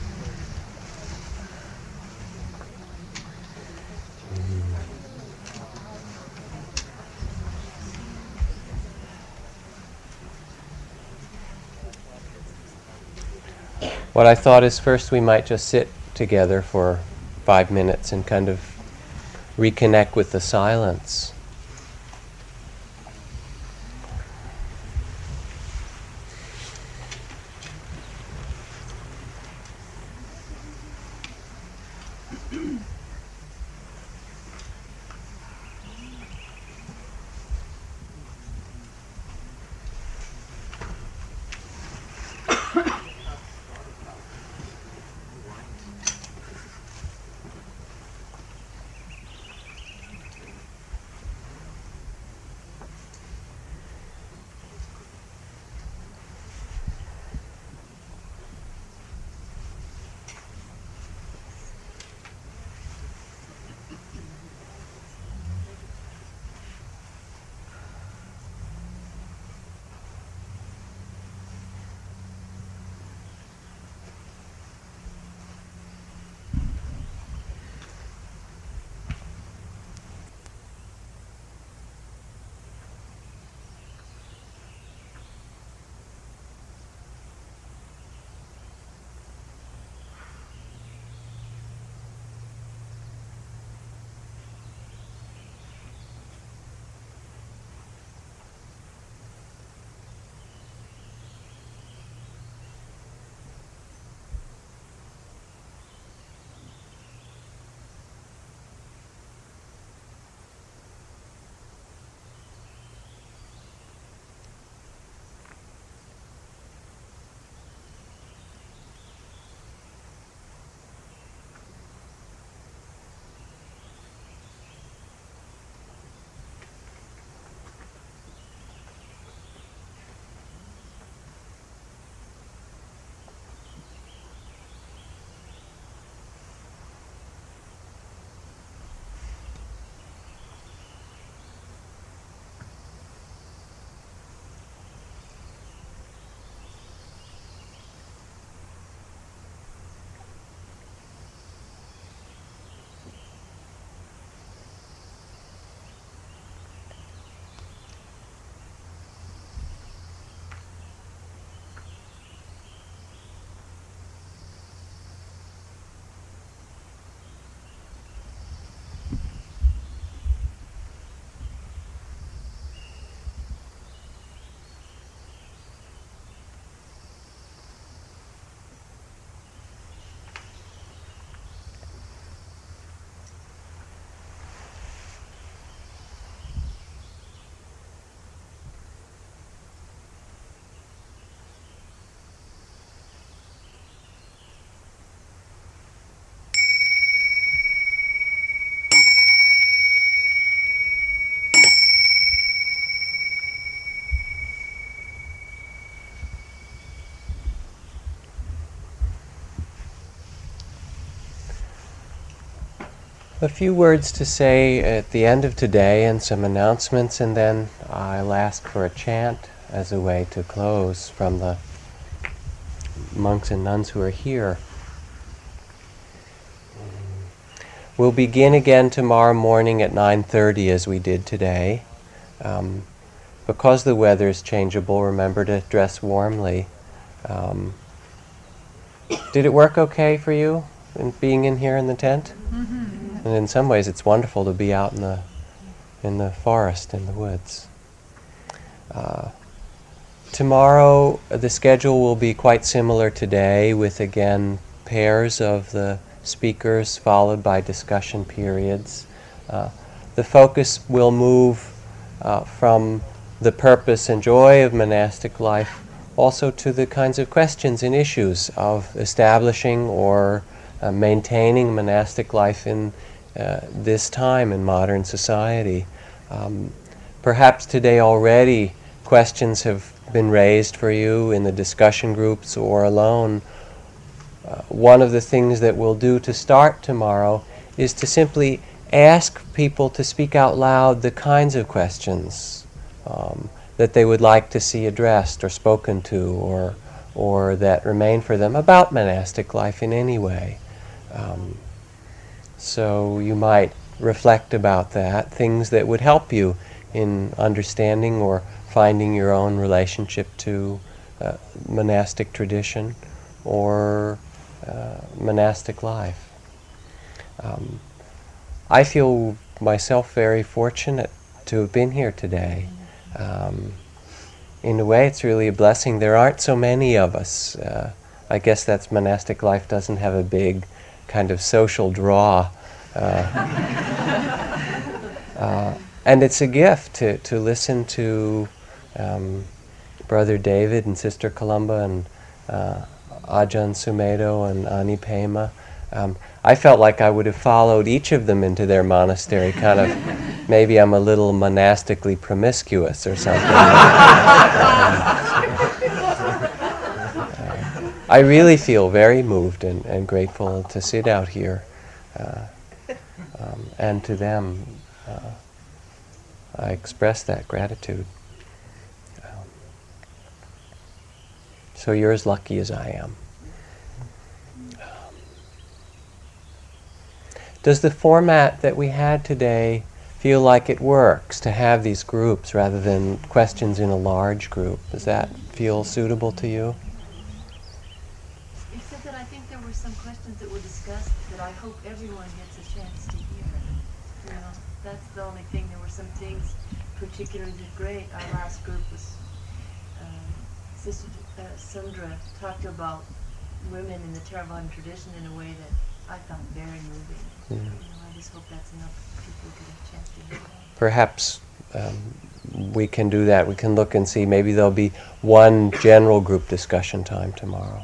What I thought is first we might just sit together for five minutes and kind of reconnect with the silence. A few words to say at the end of today and some announcements, and then I'll ask for a chant as a way to close from the monks and nuns who are here. We'll begin again tomorrow morning at nine thirty as we did today. Um, because the weather is changeable, remember to dress warmly. Um, did it work okay for you in being in here in the tent? Mm-hmm. And in some ways it's wonderful to be out in the in the forest, in the woods. Uh, tomorrow the schedule will be quite similar today, with again pairs of the speakers followed by discussion periods. Uh, the focus will move uh, from the purpose and joy of monastic life also to the kinds of questions and issues of establishing or uh, maintaining monastic life in uh, this time in modern society. Um, perhaps today already questions have been raised for you in the discussion groups or alone. Uh, one of the things that we'll do to start tomorrow is to simply ask people to speak out loud the kinds of questions um, that they would like to see addressed or spoken to, or or that remain for them about monastic life in any way. Um, so you might reflect about that, things that would help you in understanding or finding your own relationship to uh, monastic tradition or Uh, monastic life. Um, I feel myself very fortunate to have been here today. Um, in a way, it's really a blessing. There aren't so many of us. Uh, I guess that's monastic life doesn't have a big kind of social draw. Uh, uh, and it's a gift to, to listen to um, Brother David and Sister Columba and uh, Ajahn Sumedho and Ani Pema. Um, I felt like I would have followed each of them into their monastery, kind of, maybe I'm a little monastically promiscuous or something. uh, I really feel very moved and, and grateful to sit out here. Uh, um, and to them, uh, I express that gratitude. So you're as lucky as I am. Um, does the format that we had today feel like it works to have these groups rather than questions in a large group? Does that feel suitable to you? Except that I think there were some questions that were discussed that I hope everyone gets a chance to hear. You know, that's the only thing. There were some things particularly great. Our last group was um, Sister Uh, Sundra talked about women in the Theravada tradition in a way that I found very moving. Mm. You know, I just hope that's enough people get a chance to hear that. Perhaps um, we can do that. We can look and see. Maybe there'll be one general group discussion time tomorrow.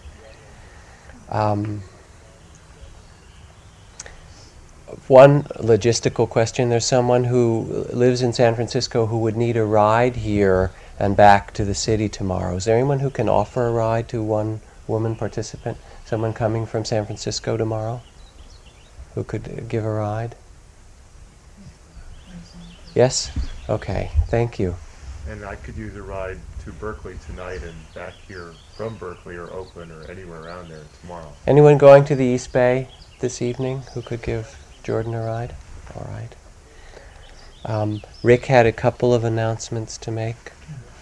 Um, one logistical question. There's someone who lives in San Francisco who would need a ride here and back to the city tomorrow. Is there anyone who can offer a ride to one woman participant? Someone coming from San Francisco tomorrow who could uh, give a ride? Yes? Okay, thank you. And I could use a ride to Berkeley tonight and back here from Berkeley or Oakland or anywhere around there tomorrow. Anyone going to the East Bay this evening who could give Jordan a ride? All right. Um, Rick had a couple of announcements to make.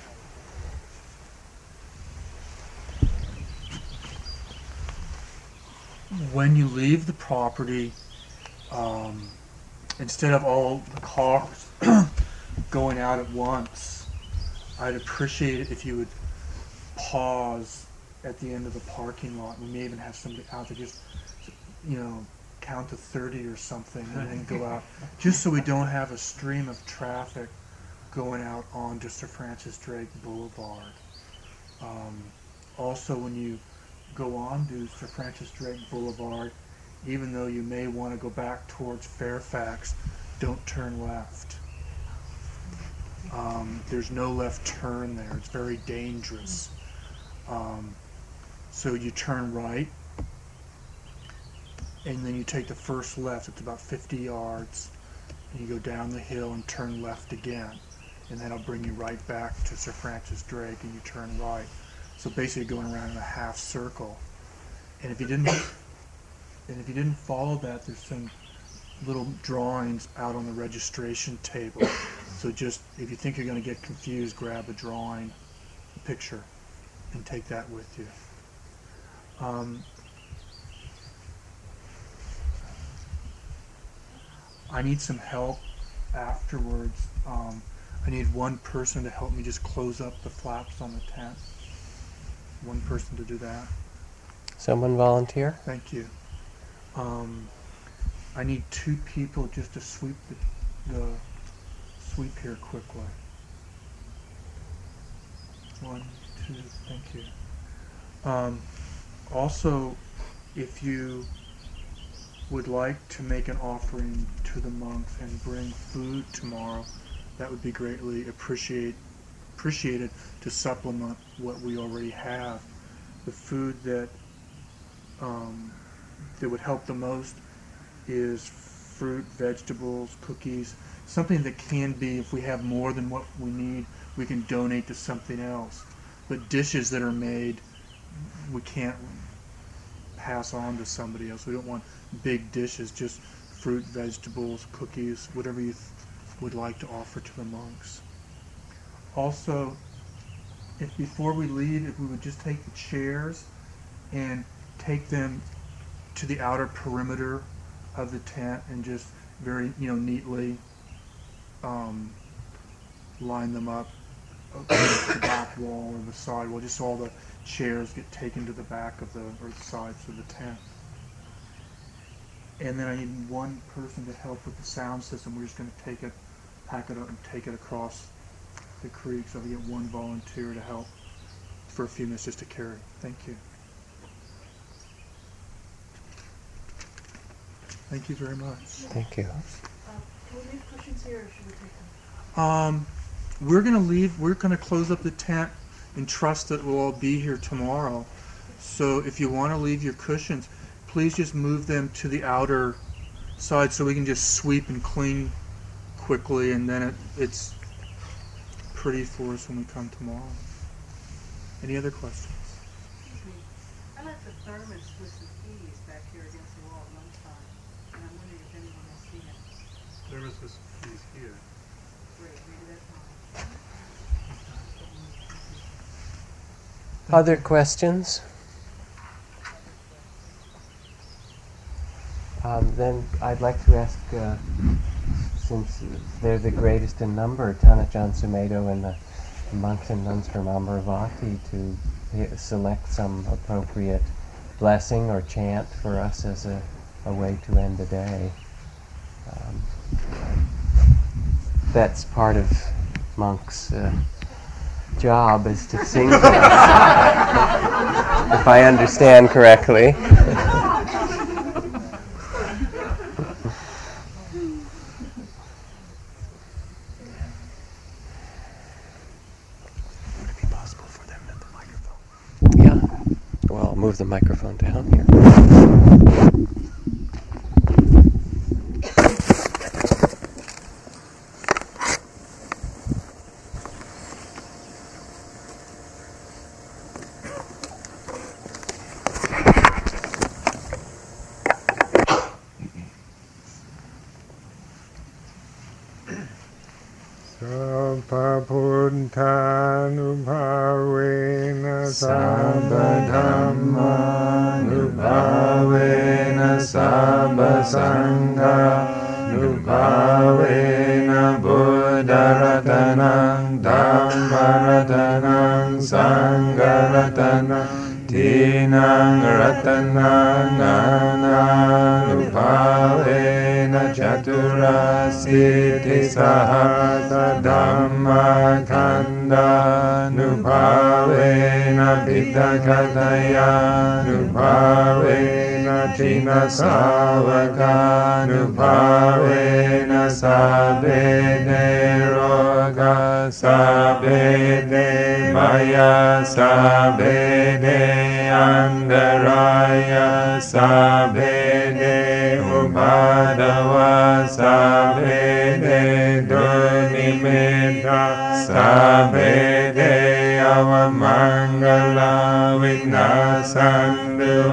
When you leave the property, um, instead of all the cars going out at once, I'd appreciate it if you would pause at the end of the parking lot. We may even have somebody out there just, you know, count to thirty or something and then go out, just so we don't have a stream of traffic going out onto Sir Francis Drake Boulevard. Um, also, when you go on to Sir Francis Drake Boulevard, even though you may want to go back towards Fairfax, don't turn left. Um, there's no left turn there. It's very dangerous. Um, so you turn right, and then you take the first left. It's about fifty yards, and you go down the hill and turn left again, and that'll bring you right back to Sir Francis Drake, and you turn right. So basically going around in a half circle. And if you didn't, and if you didn't follow that, there's some little drawings out on the registration table. So just, if you think you're going to get confused, grab a drawing, a picture, and take that with you. Um, I need some help afterwards. Um, I need one person to help me just close up the flaps on the tent. One person to do that. Someone volunteer? Thank you. Um, I need two people just to sweep the, the sweep here quickly. One, two, thank you. Um, also, if you would like to make an offering to the monks and bring food tomorrow, that would be greatly appreciate, appreciated to supplement what we already have. The food that um, that would help the most is fruit, vegetables, cookies, something that can be, if we have more than what we need, we can donate to something else. But dishes that are made, we can't pass on to somebody else. We don't want big dishes, just fruit, vegetables, cookies, whatever you th- would like to offer to the monks. Also, if before we leave, if we would just take the chairs and take them to the outer perimeter of the tent and just very, you know, neatly um, line them up against the back wall or the side wall, just so all the chairs get taken to the back of the, or the sides of the tent. And then I need one person to help with the sound system. We're just going to take it, pack it up and take it across the creek, so we get one volunteer to help for a few minutes just to carry. Thank you. Thank you very much. Thank you. Uh, can we leave cushions here, or should we take them? Um, we're going to leave, we're going to close up the tent and trust that we'll all be here tomorrow. So if you want to leave your cushions, please just move them to the outer side so we can just sweep and clean quickly, and then it, it's pretty for us when we come tomorrow. Any other questions? I left the thermos with some keys back here against the wall at one time, and I'm wondering if anyone has seen it. There was this piece here. Great, maybe that's mine. Other questions? Um, then I'd like to ask, uh, since they're the greatest in number, Tanachan Sumedho and the monks and nuns from Amaravati, to p- select some appropriate blessing or chant for us as a, a way to end the day. Um, that's part of monks' uh, job, is to sing to us, if I understand correctly. Well, I'll move the microphone down here. Sampapuntanubhavena sabbadhammanubhavena sabbasanghanubhavena buddharatanang dhammaratanang sangaratanang tinang ratanang ananubhavena chaturasiddhi sahasa dhamma kanda nubhavena piddakataya nubhavena tina savaka nubhavena sabede roga sabede maya sabede andaraya sabede Sabbe Deyava Mangala Vinasandu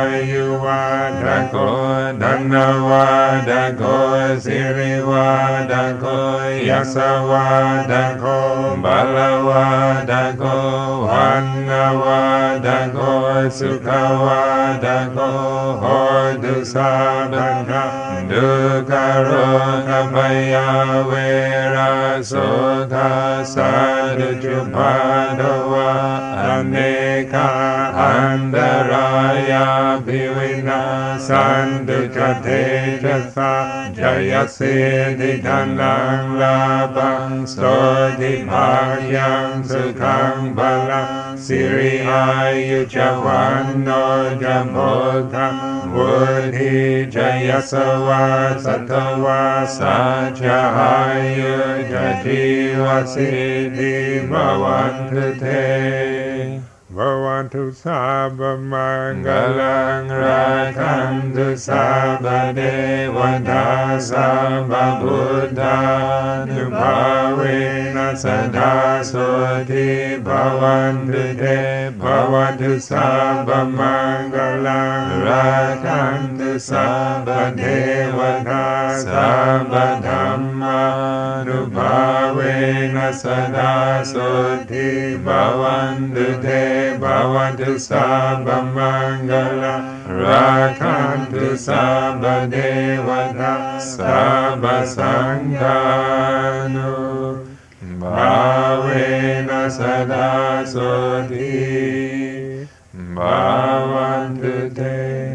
Ayuvadako Dhanavadako Sirivadako Yasavadako Balavadako Vannavadako Sukhavadako Hodu Sabaka Dukaro Kapaya Vera Sotha Sadhu Chupadava Aneka Andaraya Bhivina Sandhu Chatejasa Jaya Siddhi Dhanang Labang Stoti Bhagyam Sukhang Bala Siri Ayu Javano Jambodha Buddhi Jaya Sawa Satava Sachahayu Jajiva Siddhi Bhavantu Te Bhavantu Sabba Mangalang Rakantu Sabba Devata Sabba Buddha Nubhavena Sada Soti Bhavantu Te Bhavantu Sabba Mangalang Rakantu Sabba Devata Sabba Dhamma Nubhavena Sada Soti Bhavantu Te Bhavantu Sabba Mangala Rakantu Sabba Devata Sabba Sanghanu Bhavena Sada Soti Bhavantu Te